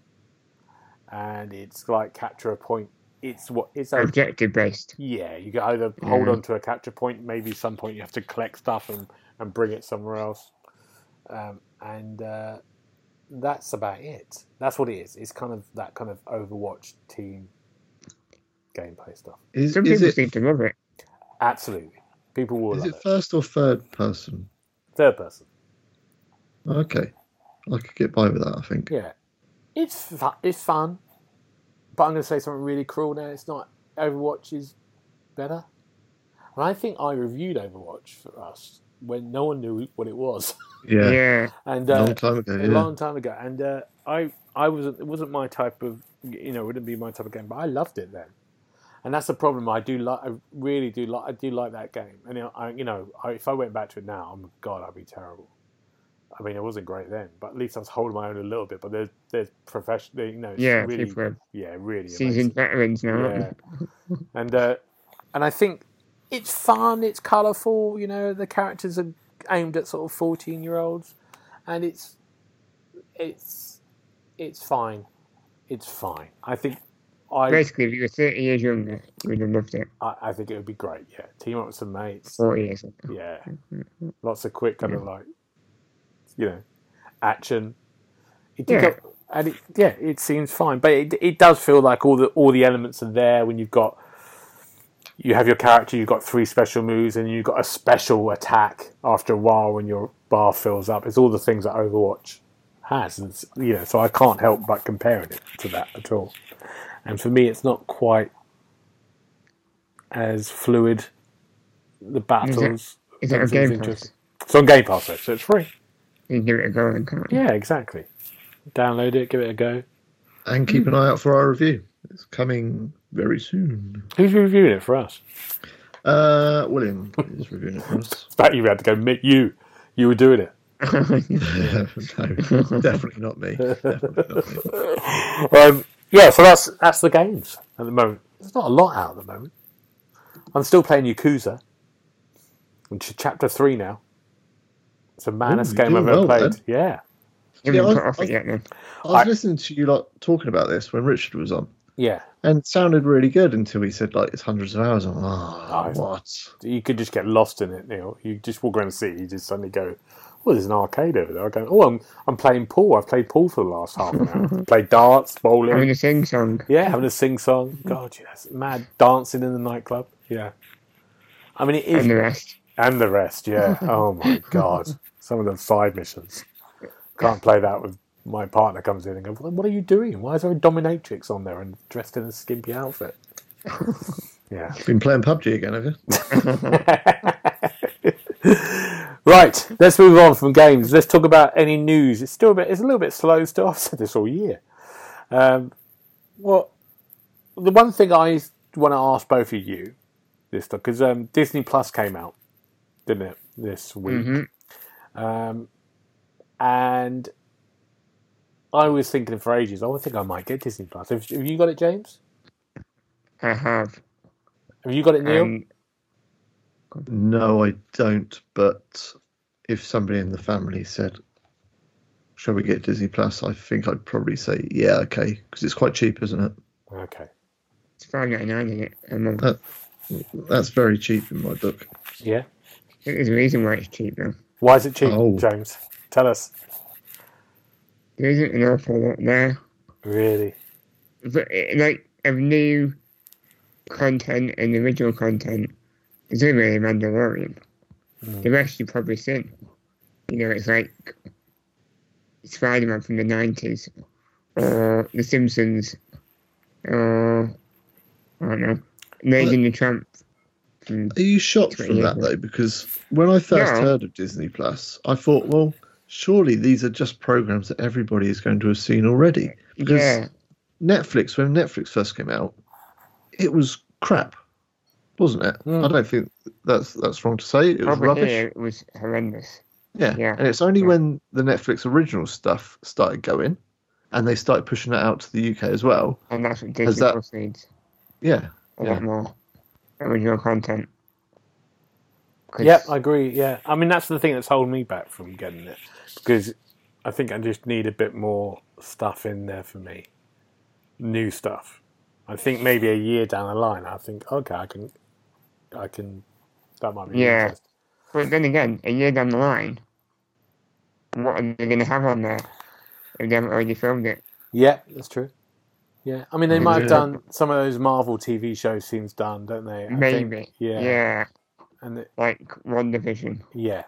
and it's like capture a point. It's what it's a, Objective based. yeah. You can either hold Mhm. on to a capture point, maybe some point you have to collect stuff and, and bring it somewhere else, um, and uh, that's about it. That's what it is. It's kind of that kind of Overwatch team gameplay stuff. Is, Some is people it seem to love it. Absolutely, people will is love it it. first or third person? Third person. Okay. I could get by with that, I think. Yeah, it's fu- it's fun, but I'm going to say something really cruel now. It's not. Overwatch is better, and I think I reviewed Overwatch for us when no one knew what it was, Yeah. Yeah. and A uh, long time ago. a Yeah. long time ago. And uh, I I wasn't it wasn't my type of you know it wouldn't be my type of game, but I loved it then. And that's the problem. I do like. I really do like. I do like that game. And you know, I, you know I, if I went back to it now, oh my God, I'd be terrible. I mean, it wasn't great then, but at least I was holding my own a little bit. But there's there's professional, you know, it's Yeah, really, people are yeah, really seasoned amazing. veterans now. aren't Yeah, they? and uh, and I think it's fun. It's colourful. You know, the characters are aimed at sort of fourteen year olds, and it's it's it's fine. It's fine. I think I Basically, if you were thirty years younger, you would have loved it. I, I think it would be great. Yeah, team up with some mates. forty years. Yeah, lots of quick kind of like, you know, action. It did Yeah. go- and it, yeah, it seems fine, but it it does feel like all the all the elements are there when you've got you have your character, you've got three special moves, and you've got a special attack after a while when your bar fills up. It's all the things that Overwatch has, and it's, you know, so I can't help but comparing it to that at all. And for me, it's not quite as fluid. The battles. Is that a It's Game interesting. Pass? It's on Game Pass, though, so it's free. You can give it a go and can't you? Yeah, exactly. Download it, give it a go. And keep an eye out for our review. It's coming very soon. Who's reviewing it for us? Uh, William is reviewing it for us. It's about you had to go, Mick, you. You were doing it. No, definitely not me. Definitely not me. Um, yeah, so that's that's the games at the moment. There's not a lot out at the moment. I'm still playing Yakuza, which is chapter three now. It's a madness Ooh, game you're I've doing ever well, played. then. Yeah, You Yeah, haven't I- put off I- it yet then. I was I- listening to you lot talking about this when Richard was on, yeah. and it sounded really good until he said like it's hundreds of hours. I'm like, Oh, oh, it's- what? You could just get lost in it, Neil. You just walk around the city, you just suddenly go, oh, there's an arcade over there. I go, oh, I'm I'm playing pool. I've played pool for the last half an hour. Played darts, bowling. Having a sing song. Yeah, having a sing song. God, yes, mad dancing in the nightclub. Yeah, I mean it is, And the rest. and the rest. Yeah. Oh my God, some of the side missions. Can't play that with my partner comes in and goes, what are you doing? Why is there a dominatrix on there and dressed in a skimpy outfit? Yeah. Been playing P U B G again, have you? Right, let's move on from games. Let's talk about any news. It's still a bit. It's a little bit slow still. I've said this all year. Um, well, the one thing I want to ask both of you this because um, Disney Plus came out, didn't it, this week? Mm-hmm. Um, and I was thinking for ages. I think I might get Disney Plus. Have, have you got it, James? I have. Have you got it, Neil? Um, No, I don't. But if somebody in the family said, "Shall we get Disney Plus?" I think I'd probably say, "Yeah, okay," because it's quite cheap, isn't it? Okay. it's five ninety-nine in it a month. That, that's very cheap in my book. Yeah. There's a reason why it's cheap, though. Why is it cheap, Oh. James? Tell us. There isn't an awful lot there. Really? But, uh, like, of new content and original content, there's only really Mandalorian. Mm. The rest you've probably seen. You know, it's like Spider-Man from the nineties, or The Simpsons, or, I don't know, Lady and the Tramp. From, Are you shocked Twenty from years that ago. though? Because when I first No. heard of Disney Plus, I thought, well, surely these are just programs that everybody is going to have seen already. Because yeah, Netflix, when Netflix first came out, it was crap, wasn't it? Mm. I don't think that's that's wrong to say. It was over rubbish. here it was horrendous. Yeah. Yeah. And it's only Yeah. when the Netflix original stuff started going and they started pushing it out to the U K as well. And that's what Has Disney that- Plus needs. Yeah. A Yeah. lot more original content. 'Cause- Yeah, I agree. Yeah, I mean that's the thing that's holding me back from getting it because I think I just need a bit more stuff in there for me, new stuff. I think maybe a year down the line, I think okay, I can, I can, that might be Yeah. interesting. But then again, a year down the line, what are they going to have on there if they haven't already filmed it? Yeah, that's true. Yeah, I mean they might have Yeah. done some of those Marvel T V shows seems done, don't they? I think- Maybe. yeah. Yeah. And the, Like WandaVision. yeah,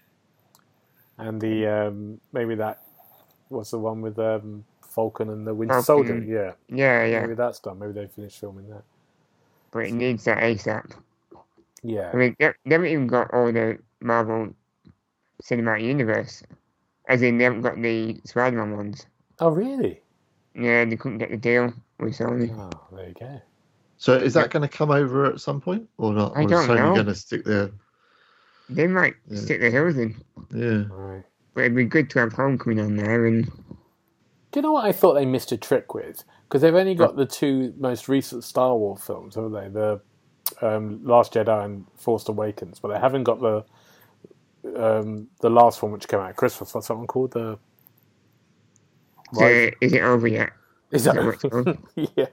and the um, maybe that what's the one with um, Falcon and the Winter Falcon Soldier? and- Yeah, Yeah, yeah. maybe that's done. Maybe they finished filming that. But it needs that ASAP. Yeah. I mean, they, they haven't even got all the Marvel Cinematic Universe. As in, they haven't got the Spider-Man ones. Oh really? Yeah, they couldn't get the deal with Sony. Oh, there you go. So is that going to come over at some point or not? I or is don't Sony know. going to stick their... They might Yeah. stick their heels in. Yeah. All right. But it'd be good to have Homecoming on there. And Do you know what I thought they missed a trick with? Because they've only got the two most recent Star Wars films, haven't they? The um, Last Jedi and Force Awakens, but they haven't got the um, the last one which came out at Christmas. What's that one called? The so is it over yet? Is Is that what that it's yeah?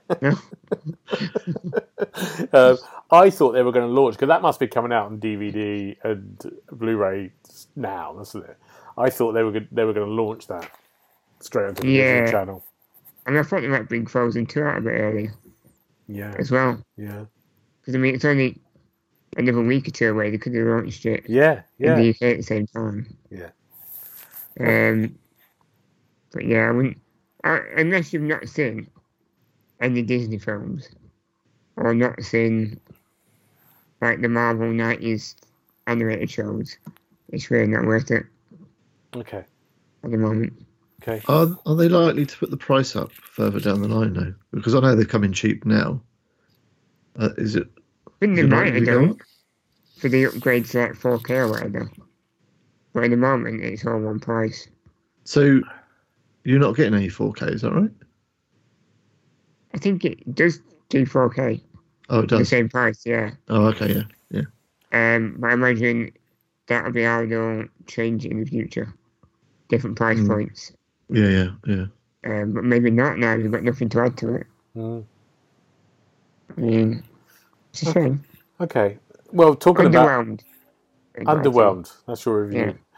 No? um, I thought they were going to launch because that must be coming out on D V D and Blu-ray now, isn't it? I thought they were go- they were going to launch that straight onto the Yeah. Disney Channel. And I thought they might bring Frozen two out a bit early Yeah, as well. yeah, Because, I mean, it's only another week or two away. They could have launched it yeah, in the yeah, U K at the same time. yeah. Um, but yeah, I wouldn't, uh, unless you've not seen any Disney films or not seen like the Marvel nineties animated shows, it's really not worth it Okay, at the moment. okay. Are, are they likely to put the price up further down the line though? Because I know they're coming cheap now. Uh, is it... I think they is it might likely have to go done up? for the upgrades to like four K or whatever. But at the moment, it's all one price. So you're not getting any four K, is that right? I think it does do four K, Oh, it the does. same price, yeah. Oh, okay, yeah, yeah. Um, but I imagine that'll be how they'll change it in the future. Different price Mm. points. Yeah, yeah, yeah. Um, but maybe not now, they've got nothing to add to it. Mm. I mean, it's a shame. Okay. Well, talking about Underwhelmed. is what I'd say. underwhelmed, that's your review.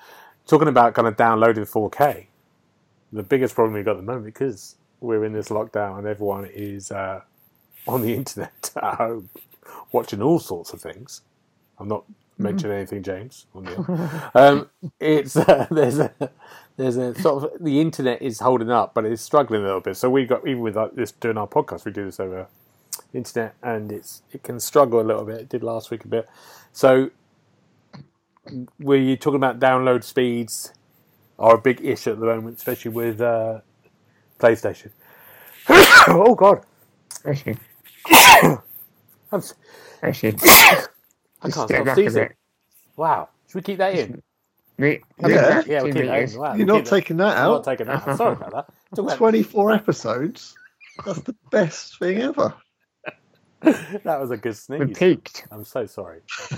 talking about kind of downloading four K, the biggest problem we've got at the moment, because we're in this lockdown and everyone is uh, on the internet at home watching all sorts of things. I'm not mentioning anything, James. Or Neil. Um, it's uh, there's a there's a sort of the internet is holding up, but it's struggling a little bit. So we got even with like, this doing our podcast, we do this over internet, and it's it can struggle a little bit. It did last week a bit. So were you talking about download speeds are a big issue at the moment, especially with uh, PlayStation? Oh God! Actually, I'm, s- actually, I can't step stop back a sneezing. bit. Wow! Should we keep that in? We, Yeah. Yeah, two we'll keep that meters. in. Wow, You're we'll not keep taking that that. I'm not out. taking that out. Sorry about that. Talk about- twenty-four episodes. That's the best thing ever. that was a good We sneeze. peaked. I'm so sorry.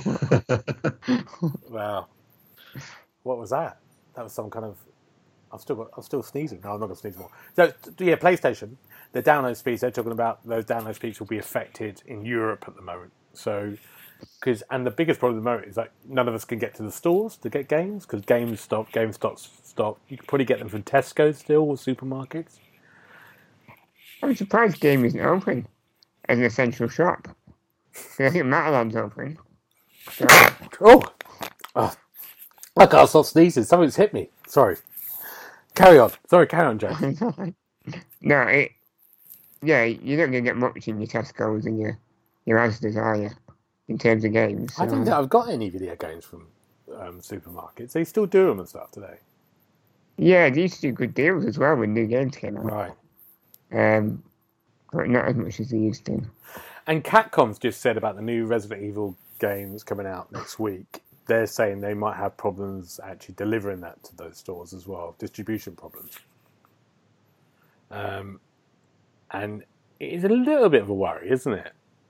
Wow. What was that? That was some kind of. I've still got. I'm still sneezing. No, I'm not going to sneeze more. So yeah, PlayStation. The download speeds they're talking about. Those download speeds will be affected in Europe at the moment. So, because and the biggest problem at the moment is like none of us can get to the stores to get games because games stop. GameStop stop. You can probably get them from Tesco still or supermarkets. I'm surprised Game isn't open as an essential shop. 'Cause I think Matalan's open. So, Oh. oh, I can't stop sneezing. Something's hit me. Sorry. Carry on. Sorry, carry on, James. no, it. Yeah, you're not going to get much in your Tesco's and your your Asda's, are you? In terms of games. I don't so- think I've got any video games from um, supermarkets. They still do them and stuff today. Yeah, they used to do good deals as well when new games came out. Right. Um, but not as much as they used to. And Capcom's just said about the new Resident Evil games coming out next week. They're saying they might have problems actually delivering that to those stores as well. Distribution problems. Um, and it is a little bit of a worry, isn't it?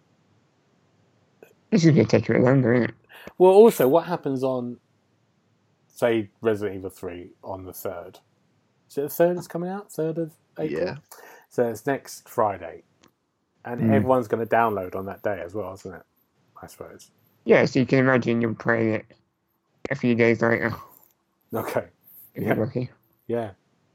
This is going to take a bit longer, isn't it? Well, also, what happens on, say, Resident Evil three on the third? Is it the third that's coming out? third of April? Yeah. So it's next Friday. And Mm. everyone's going to download on that day as well, isn't it? I suppose. Yeah, so you can imagine you're playing it a few days later, Okay. if Yeah. you're lucky. Yeah.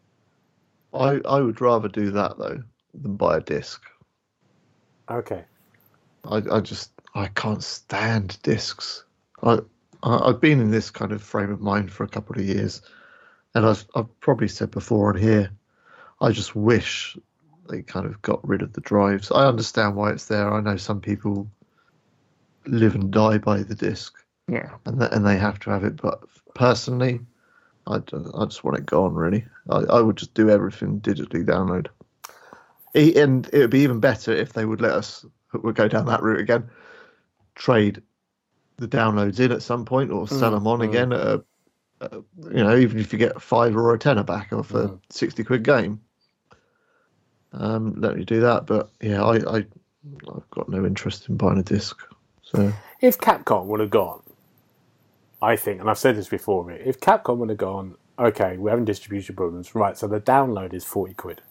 I, I would rather do that though than buy a disc. Okay. I, I just I can't stand discs. I, I I've been in this kind of frame of mind for a couple of years, and I've I've probably said before on here, I just wish they kind of got rid of the drives. I understand why it's there. I know some people live and die by the disc, Yeah. and th- and they have to have it. But personally, I, d- I just want it gone. Really, I, I would just do everything digitally download. E- And it would be even better if they would let us we'll go down that route again. Trade the downloads in at some point, or sell Mm, them on mm. again at a, a, you know, even if you get a five or a tenner back off a Mm. sixty quid game. Um, let me do that, but yeah, I, I I've got no interest in buying a disc. So If Capcom would have gone, I think, and I've said this before, if Capcom would have gone, okay, we're having distribution problems, right, so the download is forty quid.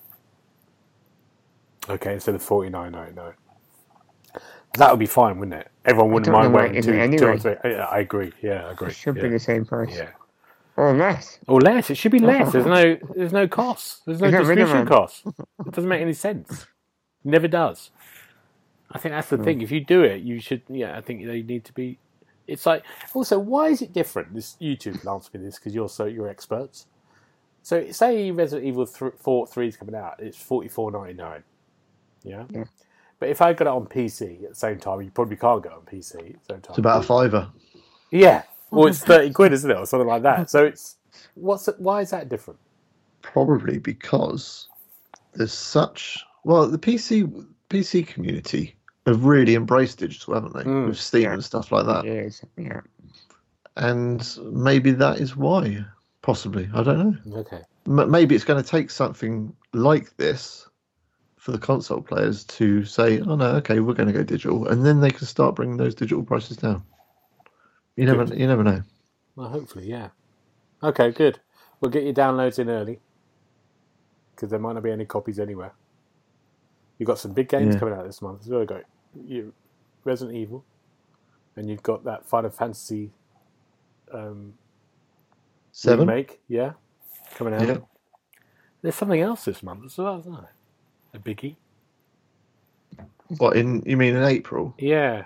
Okay, instead of forty-nine ninety-nine. That would be fine, wouldn't it? Everyone wouldn't don't know mind why it waiting isn't two, two anyway. or three. Yeah, I agree. Yeah, I agree. It should yeah. be the same price. Yeah. Or less. Or less. It should be less. There's no there's no cost. There's no Is that distribution minimum? cost. It doesn't make any sense. Never does. I think that's the thing. If you do it, you should. Yeah, I think they need to be. It's like also, why is it different? This YouTube can answer me this because you're so you're experts. So say Resident Evil th- four three is coming out. It's forty four ninety nine. Yeah. Yeah. But if I got it on P C at the same time, you probably can't get it on P C at the same time. it's about a fiver. Yeah. Or it's thirty quid, isn't it, or something like that. So it's what's it, why is that different? Probably because there's such well the P C P C community have really embraced digital, haven't they? Mm, With Steam yeah. and stuff like that. It is. Yeah. And maybe that is why. Possibly, I don't know. Okay. M- maybe it's going to take something like this for the console players to say, "Oh no, okay, we're going to go digital," and then they can start bringing those digital prices down. You never, Good. you never know. Well, hopefully, yeah. Okay, good. We'll get your downloads in early because there might not be any copies anywhere. You've got some big games Yeah. coming out this month as well. You've got you, Resident Evil, and you've got that Final Fantasy. Um, Seven. remake. Yeah, coming out. Yeah. There's something else this month as well, isn't there? A biggie. What in? You mean in April? Yeah.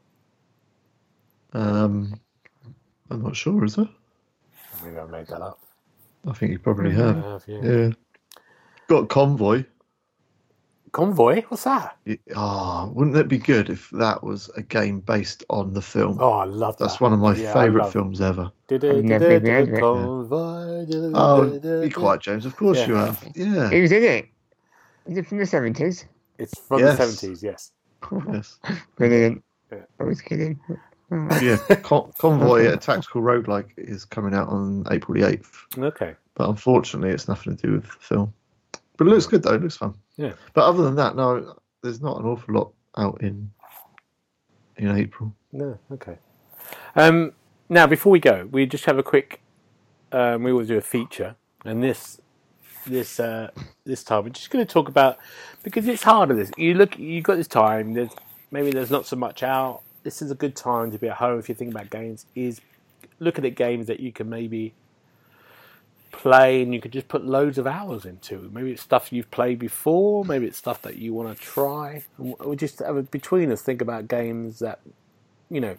Um, I'm not sure. Is there? Maybe I made that up. I think you probably I have. have, yeah. Yeah. Got Convoy. Convoy? What's that? Ah, wouldn't it be good if that was a game based on the film? Oh, I love that. That's one of my Yeah, I favourite love- films ever. I've never even heard of it. Convoy. Oh, be quiet, James. Of course Yeah. you have. Yeah. He was in it. Is it from the seventies? It's from Yes. the seventies, yes. Yes. Brilliant. Yeah. I was kidding. Yeah. Con- Convoy, a tactical roguelike, is coming out on April the eighth. Okay. But unfortunately, it's nothing to do with the film. But it looks good, though. It looks fun. Yeah. But other than that, no, there's not an awful lot out in in April. No, okay. Um, now, before we go, we just have a quick. Um, we always do a feature, and this, this, uh, this time we're just going to talk about because it's harder. This you look, you got this time. There's maybe there's not so much out. This is a good time to be at home if you think about games. Is looking at games that you can maybe play and you could just put loads of hours into. Maybe it's stuff you've played before. Maybe it's stuff that you want to try. And we just have a, between us think about games that you know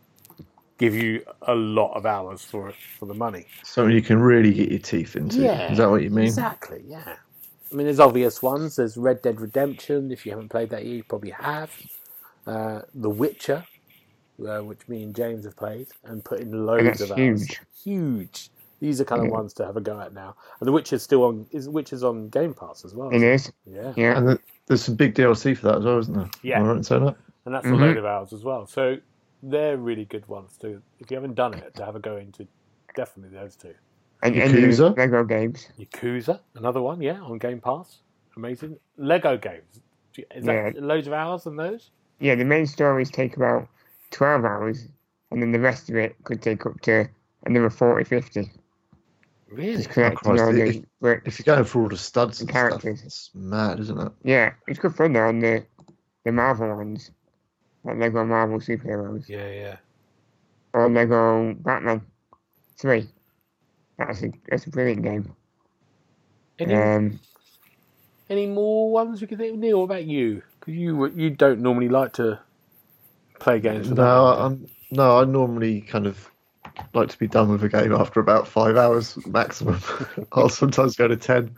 give you a lot of hours for it for the money. Something you can really get your teeth into. Is that what you mean? Exactly. Yeah. I mean, there's obvious ones. There's Red Dead Redemption. If you haven't played that yet, you probably have. Uh, The Witcher, uh, which me and James have played and put in loads that's of hours. huge. Huge. These are kind of Yeah. ones to have a go at now. And The Witcher's still on. Is Witcher's on Game Pass as well? It is. Yeah. Yeah. And the, there's some big D L C for that as well, isn't there? Yeah. Am I right in saying that? And that's Mhm. a load of hours as well. So they're really good ones too. If you haven't done it, to have a go into, definitely those two. And, and Yakuza? the Lego games. Yakuza, another one, yeah, on Game Pass. Amazing. Lego games. Do you- Is that Yeah. loads of hours on those? Yeah, the main stories take about twelve hours, and then the rest of it could take up to another forty, fifty. Really? Just collecting Christ, all if- the bricks. If you're going for all the studs and The stuff, characters. it's mad, isn't it? Yeah, it's good fun though on the, the Marvel ones. Like Lego Marvel superheroes. Yeah, yeah. Or Lego Batman three. That's a, that's a brilliant game. Any Um, any more ones you can think of? Neil, what about you? Because you you don't normally like to play games for that No, long, do you? I'm, no, I normally kind of like to be done with a game after about five hours maximum. I'll sometimes go to ten.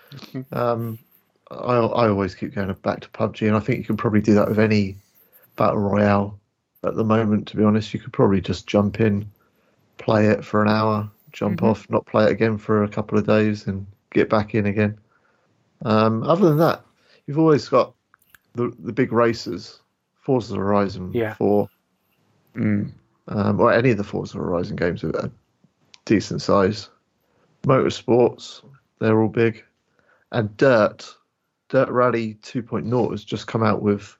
Um, I, I always keep going back to P U B G, and I think you can probably do that with any battle royale at the moment. To be honest, you could probably just jump in, play it for an hour, jump Mhm. off, not play it again for a couple of days, and get back in again. Um, other than that, you've always got the the big races, Forza Horizon Yeah. four, mm, um, or any of the Forza Horizon games are a decent size. Motorsports, they're all big, and Dirt, Dirt Rally two point oh has just come out with.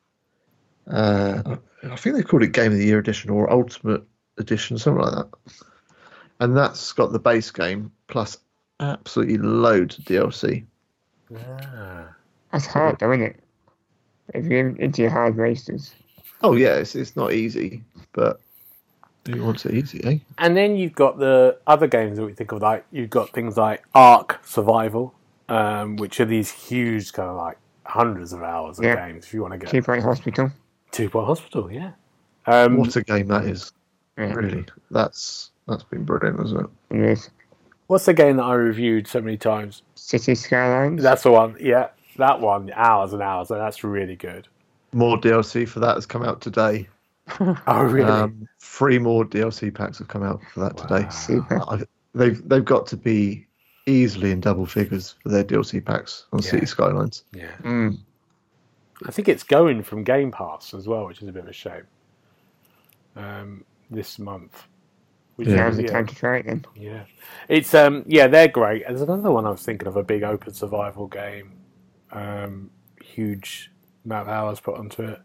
Uh, I think they called it Game of the Year Edition or Ultimate Edition, something like that. And that's got the base game plus absolutely loads of D L C. Ah. that's hard though, isn't it? If you're into your hard races. Oh yeah, it's, it's not easy, but who wants it easy, eh? And then you've got the other games that we think of, like you've got things like Ark Survival, um, which are these huge kind of like hundreds of hours of Yeah. games. If you want to get Two Point Hospital. Two Point Hospital, yeah. Um, What a game that is! Yeah, Really, that's that's been brilliant, isn't it? it is. what's the game that I reviewed so many times? City Skylines. That's the one. Yeah, that one. Hours and hours. And that's really good. More D L C for that has come out today. Oh, really? Um, three more D L C packs have come out for that today. Super. I've, they've they've got to be easily in double figures for their D L C packs on Yeah. City Skylines. yeah. Mm. I think it's going from Game Pass as well, which is a bit of a shame. Um, this month. Which Yeah. Now's the yeah, time to try it then. yeah. It's um yeah, they're great. And there's another one I was thinking of, a big open survival game. Um, huge amount of hours put onto it.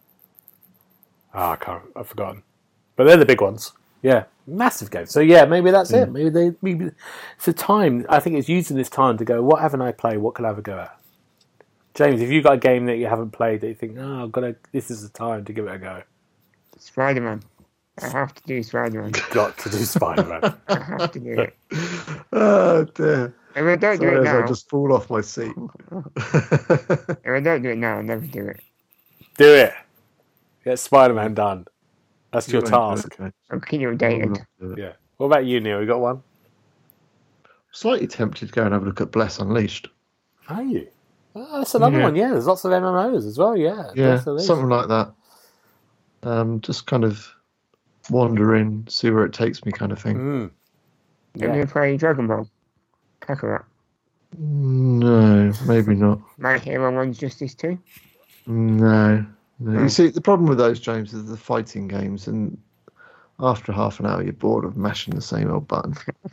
Ah, I can't. I've forgotten. But they're the big ones. Yeah, massive games. So yeah, maybe that's it. Maybe they. Maybe it's a time. I think it's using this time to go. What haven't I played? What can I have a go at? James, have you got a game that you haven't played that you think, oh, I've got to, this is the time to give it a go? Spider Man. I have to do Spider-Man. Got to do Spider-Man. I have to do it. Oh dear. If I don't do Sorry, it as I now, just fall off my seat. if I don't do it now, I'll never do it. Do it. Get Spider-Man done. That's your You won't do task. it, mate. I'll keep you You will updated. not do it. Yeah. What about you, Neil? You got one? Slightly tempted to go and have a look at Bless Unleashed. Are you? Oh, that's another Yeah. one. Yeah, there's lots of M M Os as well. Yeah. Yeah, Definitely. something like that. Um, just kind of wander in, see where it takes me, kind of thing. Mm. Let Yeah. me play Dragon Ball. Kakarot. No, maybe not. My Hero One's Justice two. No, no. Hmm. You see, the problem with those, James, is the fighting games, and after half an hour, you're bored of mashing the same old button.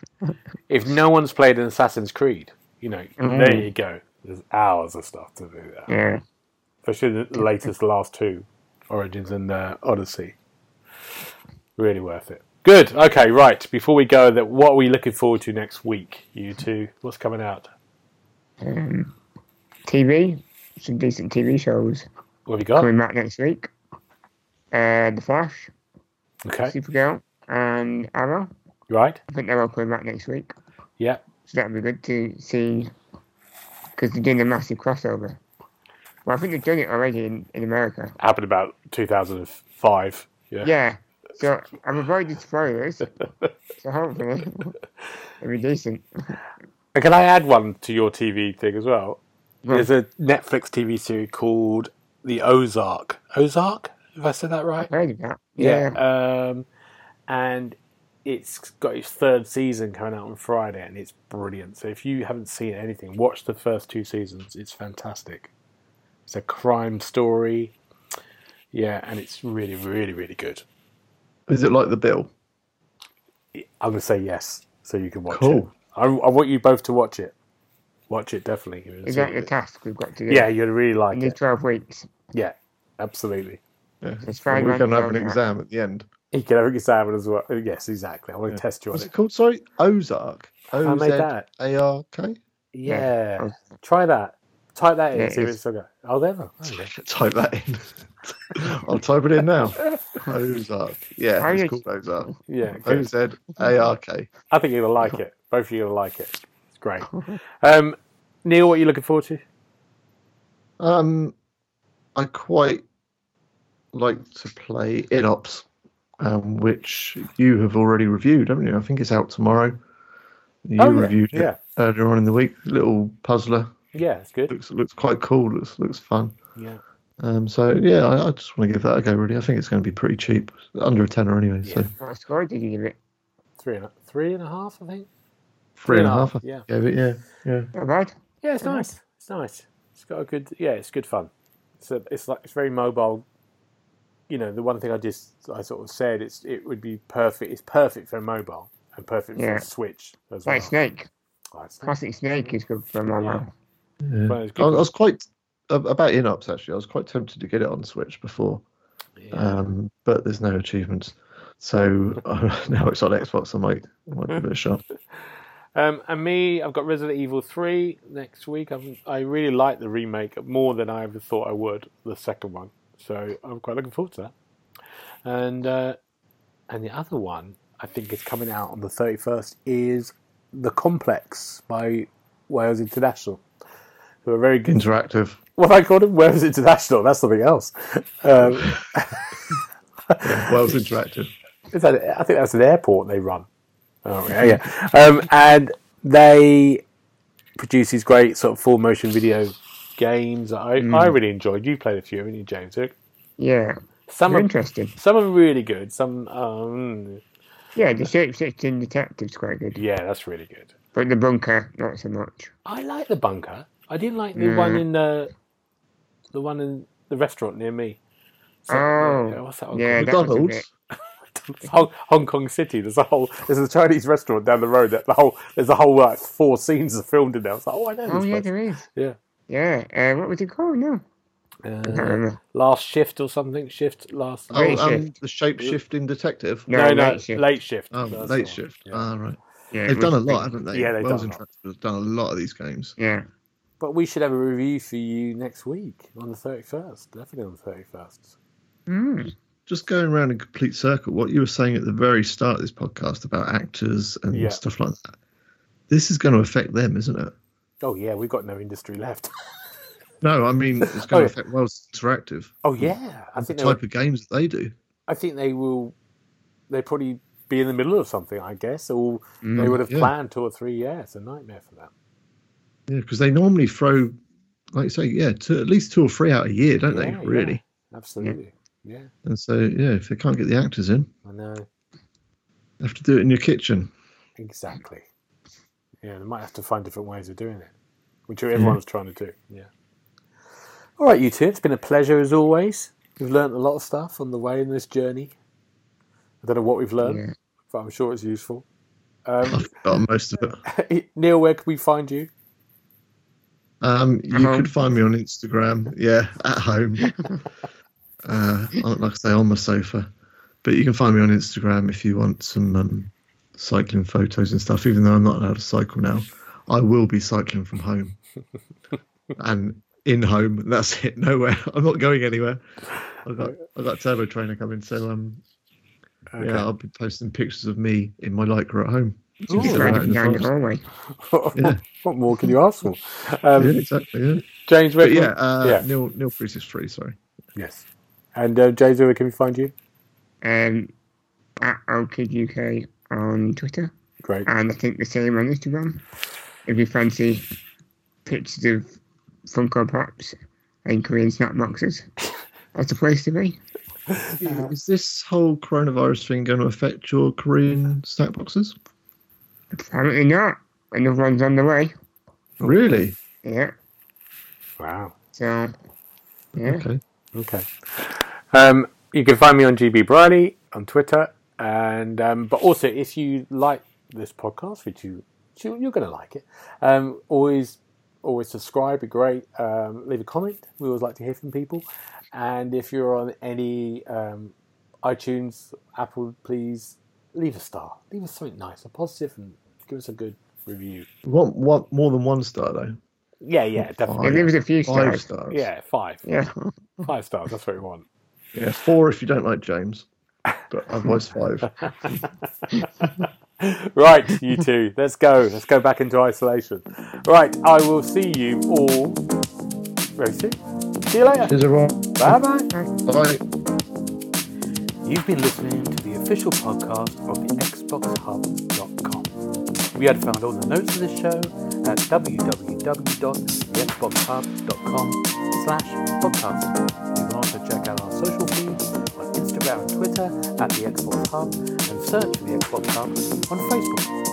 If no one's played an Assassin's Creed, you know, Mm. there you go. There's hours of stuff to do that. Yeah. Especially the latest, the last two, Origins and uh, Odyssey. Really worth it. Good. Okay, right. Before we go, that what are we looking forward to next week? You two, what's coming out? Um, T V. Some decent T V shows What have you got? coming back next week. Uh, The Flash, Okay, Supergirl, and Arrow. right. I think they're all coming back next week. Yeah. So that'd be good to see, because they're doing a massive crossover. Well, I think they've done it already in, in America. Happened about two thousand five. Yeah. Yeah. So I've avoided spoilers. So hopefully it'll be decent. And can I add one to your T V thing as well? Go on. There's a Netflix T V series called The Ozark. Ozark? Have I said that right? Heard of that? Yeah. Yeah. Um, and it's got its third season coming out on Friday, and it's brilliant. So if you haven't seen anything, watch the first two seasons. It's fantastic. It's a crime story. Yeah, and it's really, really, really good. Is it like The Bill? I'm going to say yes, so you can watch Cool. it. I, I want you both to watch it. Watch it, definitely. Is that the task we've got to do? Yeah, you'd really like In the it. twelve weeks. Yeah, absolutely. Yeah. It's Well, Friday we're going to have night, an yeah. exam at the end. You can have an examine as well. Yes, exactly. I want to Yeah. test you on What's it. it called? Sorry, Ozark. I O made Z that. A R K. Yeah. Yeah. Try that. Type that in. Yeah, see if it's- it's still go. Oh, there. Oh, okay. Type that in. I'll type it in now. Ozark. Yeah, How it's you- called Ozark. Yeah. O Good. Z A R K. I think you're gonna like it. Both of you are gonna like it. It's great. Um, Neil, what are you looking forward to? Um, I quite like to play InOps, um, which you have already reviewed, haven't you? I think it's out tomorrow. You Oh, yeah, reviewed it yeah. earlier on in the week. Little puzzler. Yeah, it's good. Looks looks quite cool. Looks looks fun. Yeah. Um, so yeah, I, I just want to give that a go. Really, I think it's going to be pretty cheap, under a tenner anyway. So Yeah. What score did you give it? Three and a, three and a half, I think. three and a half. I Yeah. gave it. Yeah, yeah. Not bad. Yeah, it's nice. It's nice. It's got a good. Yeah, it's good fun. It's a, it's like it's very mobile. You know, the one thing I just I sort of said it's it would be perfect. It's perfect for mobile and perfect Yeah. for Switch as well. Like Snake. Oh, it's- Classic Snake is good for mobile. yeah. Well, it's I, good. I was quite about InOps actually. I was quite tempted to get it on Switch before. yeah. Um, but there's no achievements. So uh, now it's on Xbox. I might, I might give it a shot. Um, and me, I've got Resident Evil three next week. I'm, I really like the remake more than I ever thought I would, the second one. So I'm quite looking forward to that. And uh, and the other one, I think is coming out on the thirty-first, is The Complex by Wales International, who are very good. Interactive. What have I called them? Wales International, that's something else. Um, Wales Interactive. Is that, I think that's an airport they run. Oh, yeah, yeah. Um, and they produce these great sort of full motion video games that I, I really enjoyed. You played a few, haven't you, James? Yeah. Some They're are, interesting. some are really good. Some, um, Yeah, the shape-shifting detective's quite good. yeah, that's really good. But the bunker, not so much. I like the bunker. I didn't like the Yeah. one in the the one in the restaurant near me. So, Oh, uh, what's that one yeah, called? that was a McDonald's. bit. Hong, Hong Kong City. There's a whole. There's a Chinese restaurant down the road. That the whole. There's a whole like four scenes are filmed in there. I was like, oh, I know Oh, this yeah, place. there is. Yeah. Yeah, uh, what was it called? No. I can't Uh, remember. last shift or something. Shift last. Oh, Late um, shift. the shape shifting detective. No, no, no, late shift. late shift. Oh, That's the late one. shift. Yeah. Ah, right. Yeah, They've it done a was lot, big. haven't they? Yeah, they've Wales done a lot. Interactive has done a lot of these games. Yeah. But we should have a review for you next week on the thirty-first. Definitely on the thirty-first. Mm. just going around in complete circle, what you were saying at the very start of this podcast about actors and Yeah. stuff like that, this is going to affect them, isn't it? Oh yeah, we've got no industry left. No, I mean, it's going Oh, to yeah. affect Wells Interactive. Oh yeah, I The think they type would, of games that they do. I think they will. They probably be in the middle of something, I guess, or they Mm, would have yeah. planned two or three. Yeah, it's a nightmare for them. Yeah, because they normally throw, like you say, yeah, two, at least two or three out a year, don't Yeah, they? Really. yeah, absolutely. Yeah, And so, yeah, if they can't get the actors in, I know. they have to do it in your kitchen. Exactly. Yeah, they might have to find different ways of doing it, which everyone's trying to do. Yeah. All right, you two. It's been a pleasure as always. We've learned a lot of stuff on the way in this journey. I don't know what we've learned, yeah. but I'm sure it's useful. I've Um, forgotten most of it. Neil, where can we find you? Um, you At home. could find me on Instagram. Yeah, at home. uh, on- like I say, on my sofa. But you can find me on Instagram if you want some um, cycling photos and stuff. Even though I'm not allowed to cycle now, I will be cycling from home and in home. That's it. Nowhere. I'm not going anywhere. I've got I've got a turbo trainer coming, so um, Okay. yeah, I'll be posting pictures of me in my Lycra at home. Ooh. Just Sit right out in the down the forest. hallway. Yeah. What more can you ask for? Um, Yeah, exactly. Yeah. James, where But can yeah, uh, yeah. Neil Neil Priest is free. Sorry. Yes. And uh, James, where can we find you? Um, at OKUK on Twitter, Great. and I think the same on Instagram. If you fancy pictures of Funko Pops and Korean snack boxes, that's the place to be. Is this whole coronavirus thing going to affect your Korean snack boxes? Apparently not. Another one's on the way. Really? Yeah. Wow. So, yeah. Okay. Okay. Um, you can find me on G B Briley on Twitter, and um, but also if you like this podcast, which you you- you're going to like it, um, always always subscribe. Be great. Um, leave a comment. We always like to hear from people. And if you're on any um, iTunes, Apple, please leave a star. Leave us something nice, a positive, and give us a good review. Want want more than one star though? Yeah, yeah, Yeah, definitely. there was a few Five stars. stars. Yeah, five. Yeah. Five stars. That's what we want. Yeah, four if you don't like James, but otherwise five. Right, you two. Let's go. Let's go back into isolation. Right, I will see you all very soon. See you later. Cheers everyone. Bye bye. Bye. You've been listening to the official podcast of the Xbox Hub dot com. We had found all the notes of this show at w w w dot the xbox hub dot com slash podcast. You can also check out our social feeds on Instagram and Twitter at the Xbox Hub, and search for the Xbox Hub on Facebook.